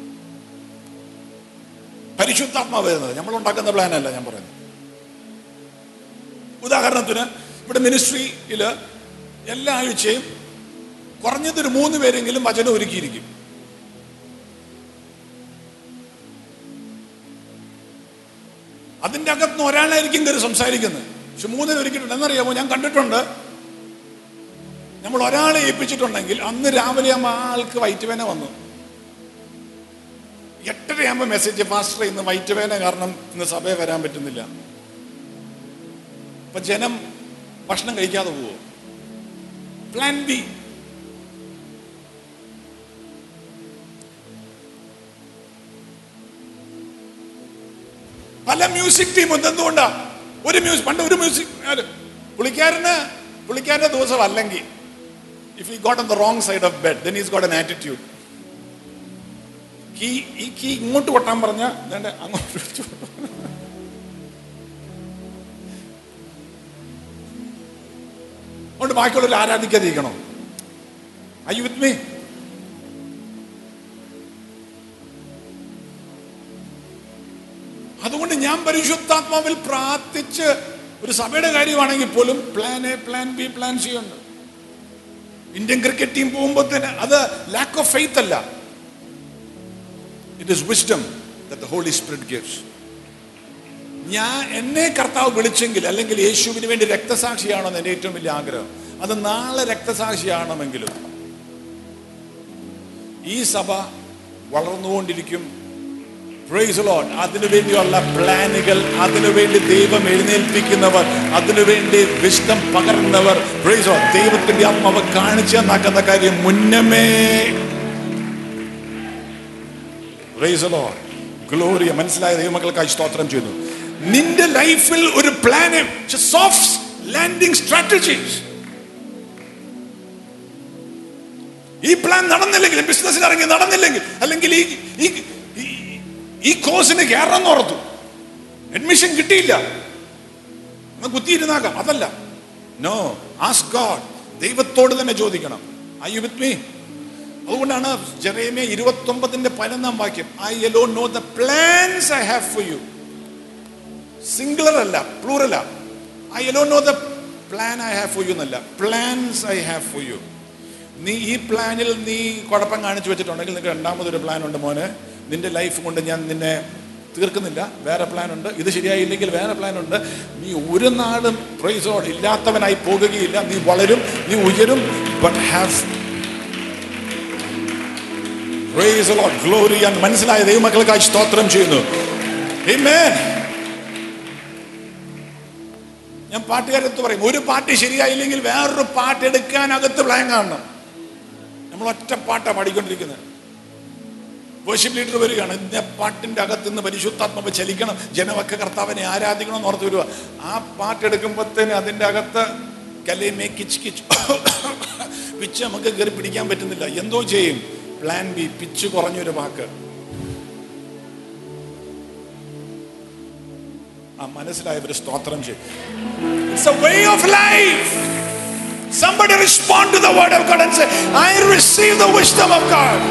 പരിശുദ്ധാത്മാവ് വരുന്നത് നമ്മൾ ഉണ്ടാക്കുന്ന പ്ലാൻ അല്ല ഞാൻ പറയുന്നത്. ഉദാഹരണത്തിന് ഇവിടെ മിനിസ്ട്രിയിൽ എല്ലാ ആഴ്ചയും കുറഞ്ഞതൊരു മൂന്ന് പേരെങ്കിലും വചനം ഒരുക്കിയിരിക്കും. അതിൻ്റെ അകത്തുനിന്ന് ഒരാളായിരിക്കും കയറി സംസാരിക്കുന്നത്. പക്ഷെ മൂന്നിനെ ഒരുക്കിയിട്ടുണ്ട്. എന്നറിയാമോ, ഞാൻ കണ്ടിട്ടുണ്ട്, നമ്മൾ ഒരാളെ ഏൽപ്പിച്ചിട്ടുണ്ടെങ്കിൽ അന്ന് രാവിലെ ആകുമ്പോൾ ആ ആൾക്ക് വയറ്റുവേന വന്നു. എട്ടരയാകുമ്പോൾ മെസ്സേജ്, പാസ്റ്റർ ഇന്ന് വയറ്റുവേന കാരണം ഇന്ന് സഭയെ വരാൻ പറ്റുന്നില്ല. അപ്പൊ ജനം ഭക്ഷണം കഴിക്കാതെ പോവോ? Plan B. പല മ്യൂസിക് ടീം എന്തുകൊണ്ടാ ഒരു മ്യൂസിക് പണ്ട് ഒരു മ്യൂസിക് പുള്ളിക്കാരന് പുള്ളിക്കാരന്റെ ദിവസം അല്ലെങ്കിൽ if he got on the wrong side of bed, then he's got an attitude. Key ഈ കീ ഇങ്ങോട്ട് കൊട്ടാൻ പറഞ്ഞ അങ്ങോട്ട് അതുകൊണ്ട് ബാക്കിയുള്ളവർ ആരാധിക്കാതിരിക്കണോ? Are you with me? അതുകൊണ്ട് ഞാൻ പരിശുദ്ധാത്മാവിൽ പ്രാർത്ഥിച്ച് ഒരു സഭയുടെ കാര്യമാണെങ്കിൽ പോലും plan A, plan B, plan C ഉണ്ട്. ഇന്ത്യൻ ക്രിക്കറ്റ് ടീം പോകുമ്പോൾ തന്നെ അത് ലാക്ക് ഓഫ് ഫെയ്ത്ത് അല്ല. It is wisdom that the Holy Spirit gives. ഞാൻ എന്നെ കർത്താവ് വിളിച്ചെങ്കിൽ, അല്ലെങ്കിൽ യേശുവിന് വേണ്ടി രക്തസാക്ഷിയാണോ എൻ്റെ ഏറ്റവും വലിയ ആഗ്രഹം. അത് നാളെ രക്തസാക്ഷിയാണെങ്കിലും ഈ സഭ വളർന്നുകൊണ്ടിരിക്കും. Praise the Lord. അതിനുവേണ്ടിയുള്ള പ്ലാനുകൾ, അതിനുവേണ്ടി ദൈവം എഴുന്നേൽപ്പിക്കുന്നവർ, അതിനുവേണ്ടി വിശുദ്ധം പകർന്നവർ, Praise the Lord, ദൈവത്തിന്റെ ആത്മാവ് കാണിച്ചു തന്നാക്കുന്ന കാര്യം മുന്നമേ. Praise the Lord. Glory. മനസ്സിലായ ദൈവമക്കൾക്കായി സ്തോത്രം ചെയ്യുന്നു. നിന്റെ ലൈഫിൽ ഒരു പ്ലാൻ, സോഫ്റ്റ് ലാൻഡിംഗ് സ്ട്രാറ്റജീസ്. ഈ പ്ലാൻ നടന്നില്ലെങ്കിൽ, ബിസിനസ്സിൽ ഇറങ്ങി നടന്നില്ലെങ്കിൽ, അല്ലെങ്കിൽ ഈ ഈ കോഴ്സിന് കയറാൻ ഓർത്തു, അഡ്മിഷൻ കിട്ടിയില്ല, കുത്തിയിരുന്നാക്കാം, അതല്ല. No, ask God. ദൈവത്തോട് തന്നെ ചോദിക്കണം. Are you with me? അതുകൊണ്ടാണ് ജെറേമിയ ഇരുപത്തി ഒമ്പതിന്റെ പതിനൊന്നാം വാക്യം, I alone know the plans I have for you. Singular അല്ല, plural. I alone know the plan I have for you എന്നല്ല, plans I have for you. നീ ഈ പ്ലാനിൽ നീ കുഴപ്പം കാണിച്ചു വെച്ചിട്ടുണ്ടെങ്കിൽ നിനക്ക് രണ്ടാമതൊരു പ്ലാൻ ഉണ്ട് മോനെ. നിന്റെ ലൈഫ് കൊണ്ട് ഞാൻ നിന്നെ തീർക്കുന്നില്ല, വേറെ പ്ലാൻ ഉണ്ട്. ഇത് ശരിയായില്ലെങ്കിൽ വേറെ പ്ലാൻ ഉണ്ട്. നീ ഒരു നാളും പ്രൈസ് ഗോഡ് ഇല്ലാത്തവനായി പോകുകയില്ല. നീ വളരും, നീ ഉയരും. But have praise the Lord, glory. എന്ന് മനസ്സിലായ ദൈവമക്കൾക്കായി സ്തോത്രം ചെയ്യുന്നു. ആമേൻ. ഞാൻ പാട്ടുകാരത്ത് പറയും, ഒരു പാട്ട് ശരിയായില്ലെങ്കിൽ വേറൊരു പാട്ട് എടുക്കാൻ അകത്ത് പ്ലാൻ കാണണം. നമ്മൾ ഒറ്റ പാട്ടാണ് പാടിക്കൊണ്ടിരിക്കുന്നത്. വർഷിപ്പ് ലീഡർ വരികയാണ്, ഇന്ന പാട്ടിന്റെ അകത്ത് നിന്ന് പരിശുദ്ധാത്മാവ് ചലിക്കണം, ജനമൊക്കെ കർത്താവിനെ ആരാധിക്കണം എന്ന് ഓർത്ത് വരിക. ആ പാട്ടെടുക്കുമ്പോഴത്തേന് അതിൻ്റെ അകത്ത് കലയമേ കിച്ച് കിച്ച് പിച്ച് നമുക്ക് കയറി പിടിക്കാൻ പറ്റുന്നില്ല. എന്തോ ചെയ്യും? പ്ലാൻ ബി, പിച്ച് കുറഞ്ഞൊരു വാക്ക്. ആ മനസ്സിലായവര് സ്തോത്രം ചെയ്യും. It's a way of life. Somebody respond to the word of God and say, I receive the wisdom of God.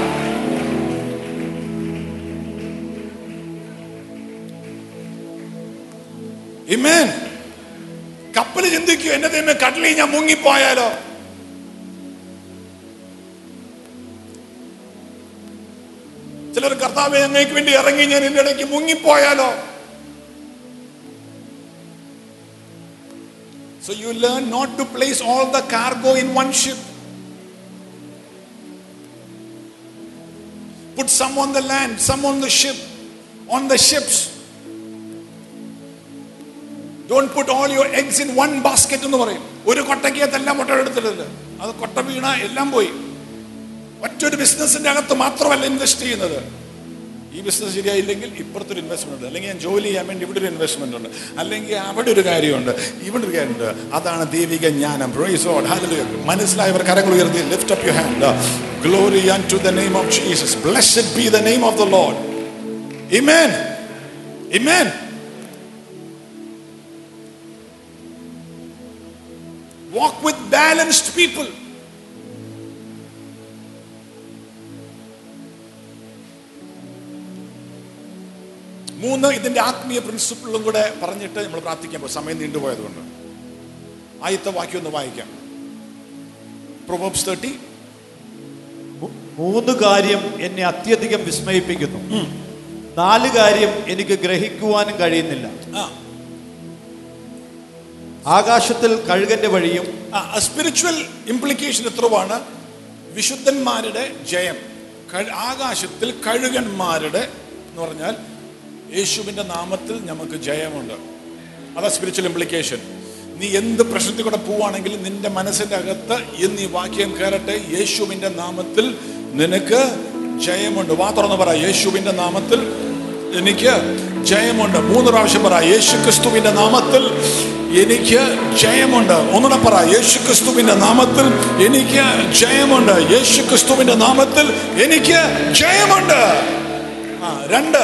Amen. കപ്പൽ ചിന്തിക്കൂ, എന്നെ ദൈവമേ കടലിൽ ഞാൻ മുങ്ങിപ്പോയാലോ? ചിലർ കർത്താവേ അങ്ങേക്ക് വേണ്ടി ഇറങ്ങി ഞാൻ എന്റെ ഇടയ്ക്ക് മുങ്ങിപ്പോയാലോ? So you learn not to place all the cargo in one ship. Put some on the land, some on the ship, on the ships. Don't put all your eggs in one basket എന്ന് പറയും. ഒരു കൊട്ടയ്ക്കകത്തെല്ലാം മുട്ട എടുത്തിട്ടില്ല, അത് കൊട്ട വീണ എല്ലാം പോയി. മറ്റൊരു ബിസിനസിന്റെ അകത്ത് മാത്രമല്ല ഇൻവെസ്റ്റ് ചെയ്യുന്നത്. ഈ ബിസിനസ് ശരിയായില്ലെങ്കിൽ ഇപ്പുറത്തൊരു ഇൻവെസ്റ്റ്മെന്റ് ഉണ്ട്, അല്ലെങ്കിൽ ഞാൻ ജോലി ചെയ്യാൻ വേണ്ടി ഇവിടെ ഒരു ഇൻവെസ്റ്റ്മെന്റ് ഉണ്ട്, അല്ലെങ്കിൽ അവിടെ ഒരു കാര്യമുണ്ട്, ഇവിടെ ഒരു കാര്യമുണ്ട്. അതാണ് ദൈവിക ജ്ഞാനം. Praise God, hallelujah. മനസ്സിലായവർ കരങ്ങൾ ഉയർത്തി lift up your hand. Glory unto the name of Jesus. Blessed be the name of the Lord. ആമേൻ. ആമേൻ. Walk with balanced people. മൂന്ന് ഇതിന്റെ ആത്മീയ പ്രിൻസിപ്പിളും കൂടെ പറഞ്ഞിട്ട് നമ്മൾ പ്രാർത്ഥിക്കാൻ പോകും. സമയം നീണ്ടുപോയതുകൊണ്ട് ആദ്യത്തെ വാക്യം ഒന്ന് വായിക്കാം. പ്രൊവേർബ്സ് മുപ്പത്. മൂന്ന് കാര്യം എന്നെ അത്യധികം വിസ്മയിപ്പിക്കുന്നു, നാല് കാര്യം എനിക്ക് ഗ്രഹിക്കുവാനും കഴിയുന്നില്ല. ആകാശത്തിൽ കഴുകന്റെ വഴിയും. സ്പിരിച്വൽ ഇംപ്ലിക്കേഷൻ എത്രയാണ്? വിശുദ്ധന്മാരുടെ ജയം. ആകാശത്തിൽ കഴുകന്മാരുടെ എന്ന് പറഞ്ഞാൽ യേശുവിന്റെ നാമത്തിൽ നമുക്ക് ജയമുണ്ട്. അതാ സ്പിരിച്വൽ ഇംപ്ലിക്കേഷൻ. നീ എന്ത് പ്രശ്നത്തിൽ കൂടെ പോവാണെങ്കിലും നിന്റെ മനസ്സിന്റെ അകത്ത് ഇന്ന് ഈ വാക്യം കയറട്ടെ, യേശുവിന്റെ നാമത്തിൽ നിനക്ക് ജയമുണ്ട്. വാ തുറന്ന് പറ, യേശുവിന്റെ നാമത്തിൽ എനിക്ക് ജയമുണ്ട്. മൂന്ന് പ്രാവശ്യം പറ, യേശു ക്രിസ്തുവിന്റെ നാമത്തിൽ എനിക്ക് ജയമുണ്ട്. ഒന്നുകൂടെ പറ, യേശു ക്രിസ്തുവിന്റെ നാമത്തിൽ എനിക്ക് ജയമുണ്ട്. യേശു ക്രിസ്തുവിന്റെ നാമത്തിൽ എനിക്ക് ജയമുണ്ട്. ആ രണ്ട്,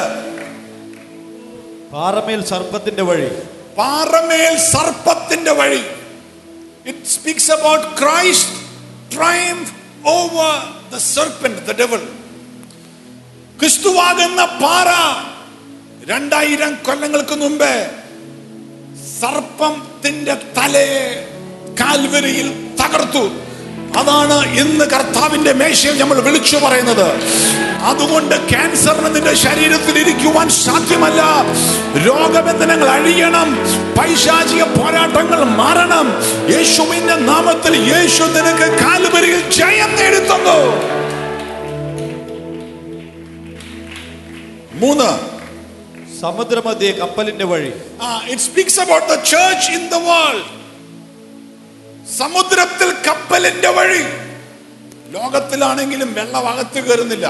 പാറമേൽ സർപ്പത്തിന്റെ വഴി. പാറമേൽ സർപ്പത്തിന്റെ വഴി. It speaks about Christ triumph over the serpent, the devil. ക്രിസ്തുവാകുന്ന പാറ രണ്ടായിരം കൊല്ലങ്ങൾക്ക് മുമ്പേ സർപ്പത്തിന്റെ തലയെ കാൽവരിയിൽ തകർത്തു. അതാണ് ഇന്ന് കർത്താവിന്റെ മേശയിൽ നമ്മൾ വിളിച്ചു പറയുന്നത്. അതുകൊണ്ട് ക്യാൻസറിന് നിന്റെ ശരീരത്തിൽ ഇരിക്കുവാൻ സാധ്യമല്ല. രോഗബന്ധനങ്ങൾ അഴിയണം, പൈശാചിക പോരാട്ടങ്ങൾ മാറണം. യേശുവിന്റെ നാമത്തിൽ യേശു നിനക്ക് കാൽവരിയിൽ ജയം നേടിത്തന്നു. മൂന്ന്, സമുദ്രമധ്യേ കപ്പലിന്റെ വഴി. It speaks about the church in the world. സമുദ്രത്തിൽ കപ്പലിന്റെ വഴി. ലോകത്തിലാണെങ്കിലും വെള്ളമകത്ത് കയറുന്നില്ല.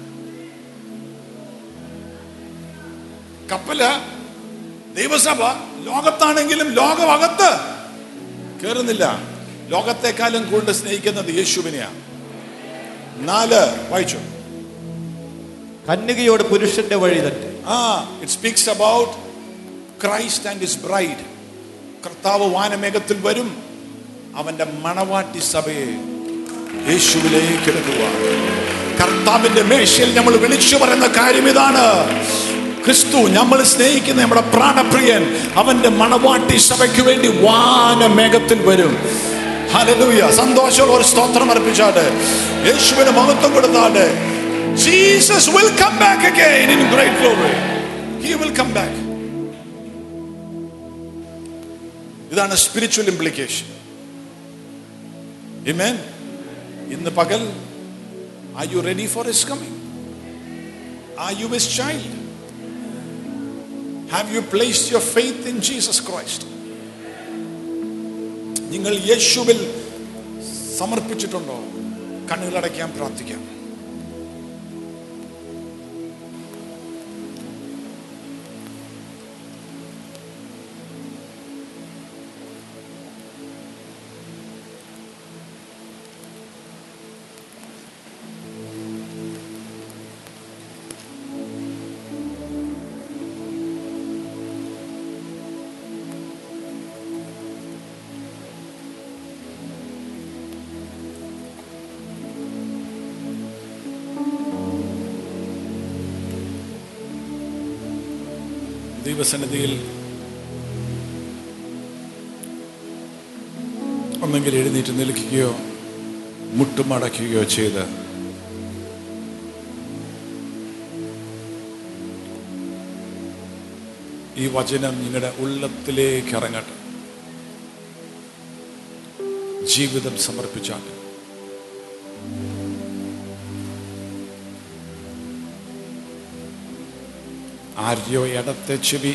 കപ്പല് ദൈവസഭ ലോകത്താണെങ്കിലും ലോകമകത്ത് കയറുന്നില്ല. ലോകത്തെക്കാളും കൂടുതൽ സ്നേഹിക്കുന്നത് യേശുവിനെയാണ്. നാല് വായിച്ചു. കന്യകയോട് പുരുഷന്റെ വഴി തന്നെ. Ah, it speaks about Christ and his bride. കർത്താവ് വാനമേഘത്തിൽ വരും, അവന്റെ മണവാട്ടി സഭയെ യേശുവിലേക്ക് എടുക്കുക. കർത്താവിന്റെ മേശയിൽ നമ്മൾ വിളിച്ചു പറയുന്ന കാര്യം ഇതാണ്. ക്രിസ്തു നമ്മൾ സ്നേഹിക്കുന്ന നമ്മുടെ പ്രാണപ്രിയൻ അവന്റെ മണവാട്ടി സഭയ്ക്ക് വേണ്ടി വാനമേഘത്തിൽ വരും. ഹല്ലേലൂയ. സന്തോഷമുള്ള ഒരു സ്തോത്രം അർപ്പിച്ചാട്ടെ, യേശുവിന് മഹത്വം കൊടുത്താട്ടെ. Jesus will come back again in great glory. He will come back. ഇതാണ് സ്പിരിച്വൽ ഇംപ്ലിക്കേഷൻ. Amen. ഇന്ന് പകൽ, are you ready for his coming? Are you his child? Have you placed your faith in Jesus Christ? നിങ്ങൾ യേശുവിൽ സമർപ്പിച്ചിട്ടുണ്ടോ? കണ്ണുകളടയ്ക്കാൻ പ്രാർത്ഥിക്കാം. ദൈവസന്നിധിയിൽ ഒന്നെങ്കിൽ എഴുന്നേറ്റ് നിൽക്കുകയോ മുട്ടുമടക്കുകയോ ചെയ്ത് ഈ വചനം നിങ്ങളുടെ ഉള്ളത്തിലേക്ക് ഇറങ്ങട്ടെ. ജീവിതം സമർപ്പിച്ചാട്ടെ. ആര്യോ ഇടത്തെ ചെവി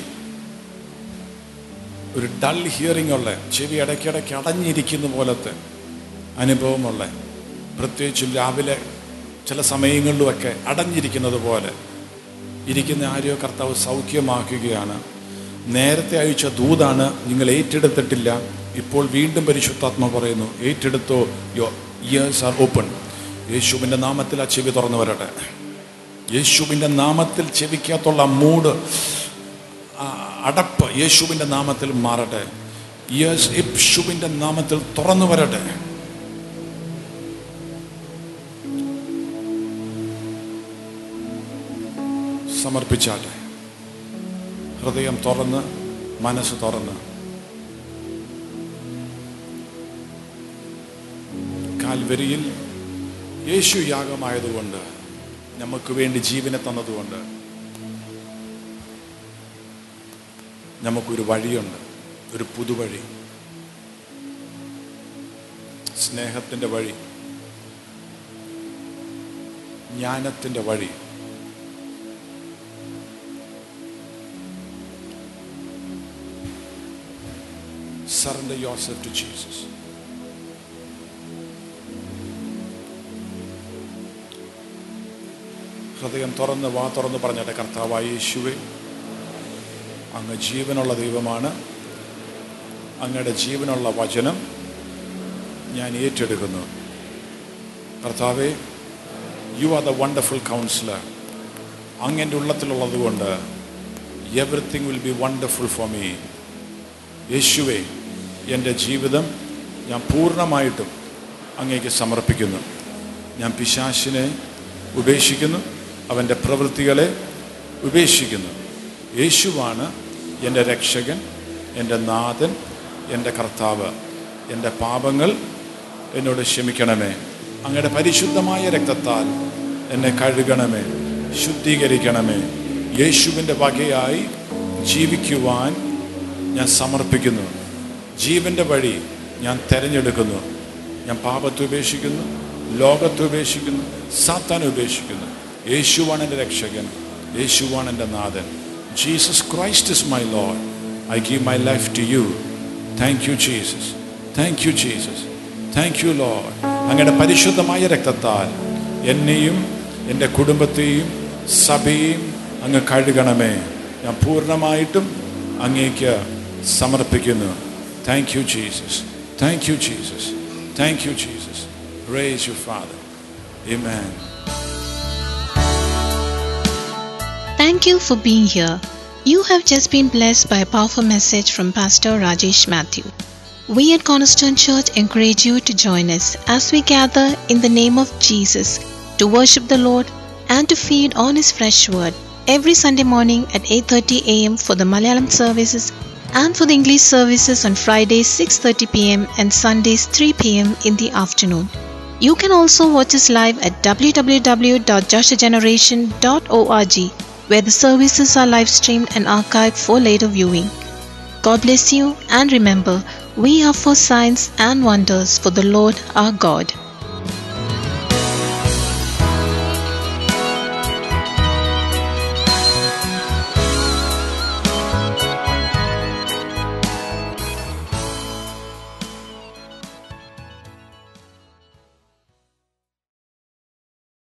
ഒരു ഡൾ ഹിയറിംഗ് ഉള്ള ചെവി ഇടയ്ക്കിടയ്ക്ക് അടഞ്ഞിരിക്കുന്ന പോലത്തെ അനുഭവമുള്ള, പ്രത്യേകിച്ചും രാവിലെ ചില സമയങ്ങളിലുമൊക്കെ അടഞ്ഞിരിക്കുന്നത് പോലെ ഇരിക്കുന്ന ആര്യോ കർത്താവ് സൗഖ്യമാക്കുകയാണ്. നേരത്തെ അയച്ച ദൂതാണ്, നിങ്ങൾ ഏറ്റെടുത്തിട്ടില്ല. ഇപ്പോൾ വീണ്ടും പരിശുദ്ധാത്മ പറയുന്നു, ഏറ്റെടുത്തോ, യോ ഇയേഴ്സ് ആർ ഓപ്പൺ. യേശുവിൻ്റെ നാമത്തിൽ ആ ചെവി തുറന്നു വരട്ടെ. യേശുവിൻ്റെ നാമത്തിൽ ചെവിക്കകത്തുള്ള മൂട്, അടപ്പ് യേശുവിൻ്റെ നാമത്തിൽ മാറട്ടെ. യേശു യേശുവിൻ്റെ നാമത്തിൽ തുറന്നു വരട്ടെ. സമർപ്പിച്ചാട്ടെ. ഹൃദയം തുറന്ന്, മനസ്സ് തുറന്ന്. കാൽവരിയിൽ യേശു യാഗമായതുകൊണ്ട്, നമുക്ക് വേണ്ടി ജീവനെ തന്നതുകൊണ്ട് നമുക്കൊരു വഴിയുണ്ട്, ഒരു പുതുവഴി, സ്നേഹത്തിൻ്റെ വഴി, ജ്ഞാനത്തിൻ്റെ വഴി. Surrender yourself to Jesus. ഹൃദയം തുറന്ന് വാ തുറന്ന് പറഞ്ഞാട്ടെ, കർത്താവായ യേശുവേ, അങ്ങ് ജീവനുള്ള ദൈവമാണ്. അങ്ങയുടെ ജീവനുള്ള വചനം ഞാൻ ഏറ്റെടുക്കുന്നു. കർത്താവേ, you are the wonderful counsellor. അങ്ങൻ്റെ ഉള്ളത്തിലുള്ളത് കൊണ്ട് everything will be wonderful for me. യേശുവേ, എൻ്റെ ജീവിതം ഞാൻ പൂർണ്ണമായിട്ടും അങ്ങേക്ക് സമർപ്പിക്കുന്നു. ഞാൻ പിശാചിനെ ഉപേക്ഷിക്കുന്നു, അവൻ്റെ പ്രവൃത്തികളെ ഉപേക്ഷിക്കുന്നു. യേശുവാണ് എൻ്റെ രക്ഷകൻ, എൻ്റെ നാഥൻ, എൻ്റെ കർത്താവ്. എൻ്റെ പാപങ്ങൾ എന്നോട് ക്ഷമിക്കണമേ. അങ്ങയുടെ പരിശുദ്ധമായ രക്തത്താൽ എന്നെ കഴുകണമേ, ശുദ്ധീകരിക്കണമേ. യേശുവിൻ്റെ വകയായി ജീവിക്കുവാൻ ഞാൻ സമർപ്പിക്കുന്നു. ജീവൻ്റെ വഴി ഞാൻ തിരഞ്ഞെടുക്കുന്നു. ഞാൻ പാപത്തെ ഉപേക്ഷിക്കുന്നു, ലോകത്തെ ഉപേക്ഷിക്കുന്നു, സാത്താനെ ഉപേക്ഷിക്കുന്നു. യേശുവാണ് എൻ്റെ രക്ഷകൻ, യേശുവാണ് എൻ്റെ നാഥൻ. Jesus Christ is my Lord. I give my life to you. Thank you Jesus, thank you Jesus, thank you Lord. അങ്ങയുടെ പരിശുദ്ധമായ രക്തത്താൽ എന്നെയും എൻ്റെ കുടുംബത്തെയും സഭയെയും അങ്ങ് കഴുകണമേ. ഞാൻ പൂർണ്ണമായിട്ടും അങ്ങേക്ക് സമർപ്പിക്കുന്നു. Thank you Jesus, thank you Jesus, thank you Jesus. Praise you, Father. Amen. Thank you for being here. You have just been blessed by a powerful message from Pastor Rajesh Matthew. We at Cornerstone Church encourage you to join us as we gather in the name of Jesus to worship the Lord and to feed on His fresh word every Sunday morning at eight thirty a.m. for the Malayalam services and for the English services on Fridays six thirty p.m. and Sundays three p.m. in the afternoon. You can also watch us live at w w w dot joshua generation dot org, where the services are live streamed and archived for later viewing. God bless you, and remember, we are for signs and wonders for the Lord our God.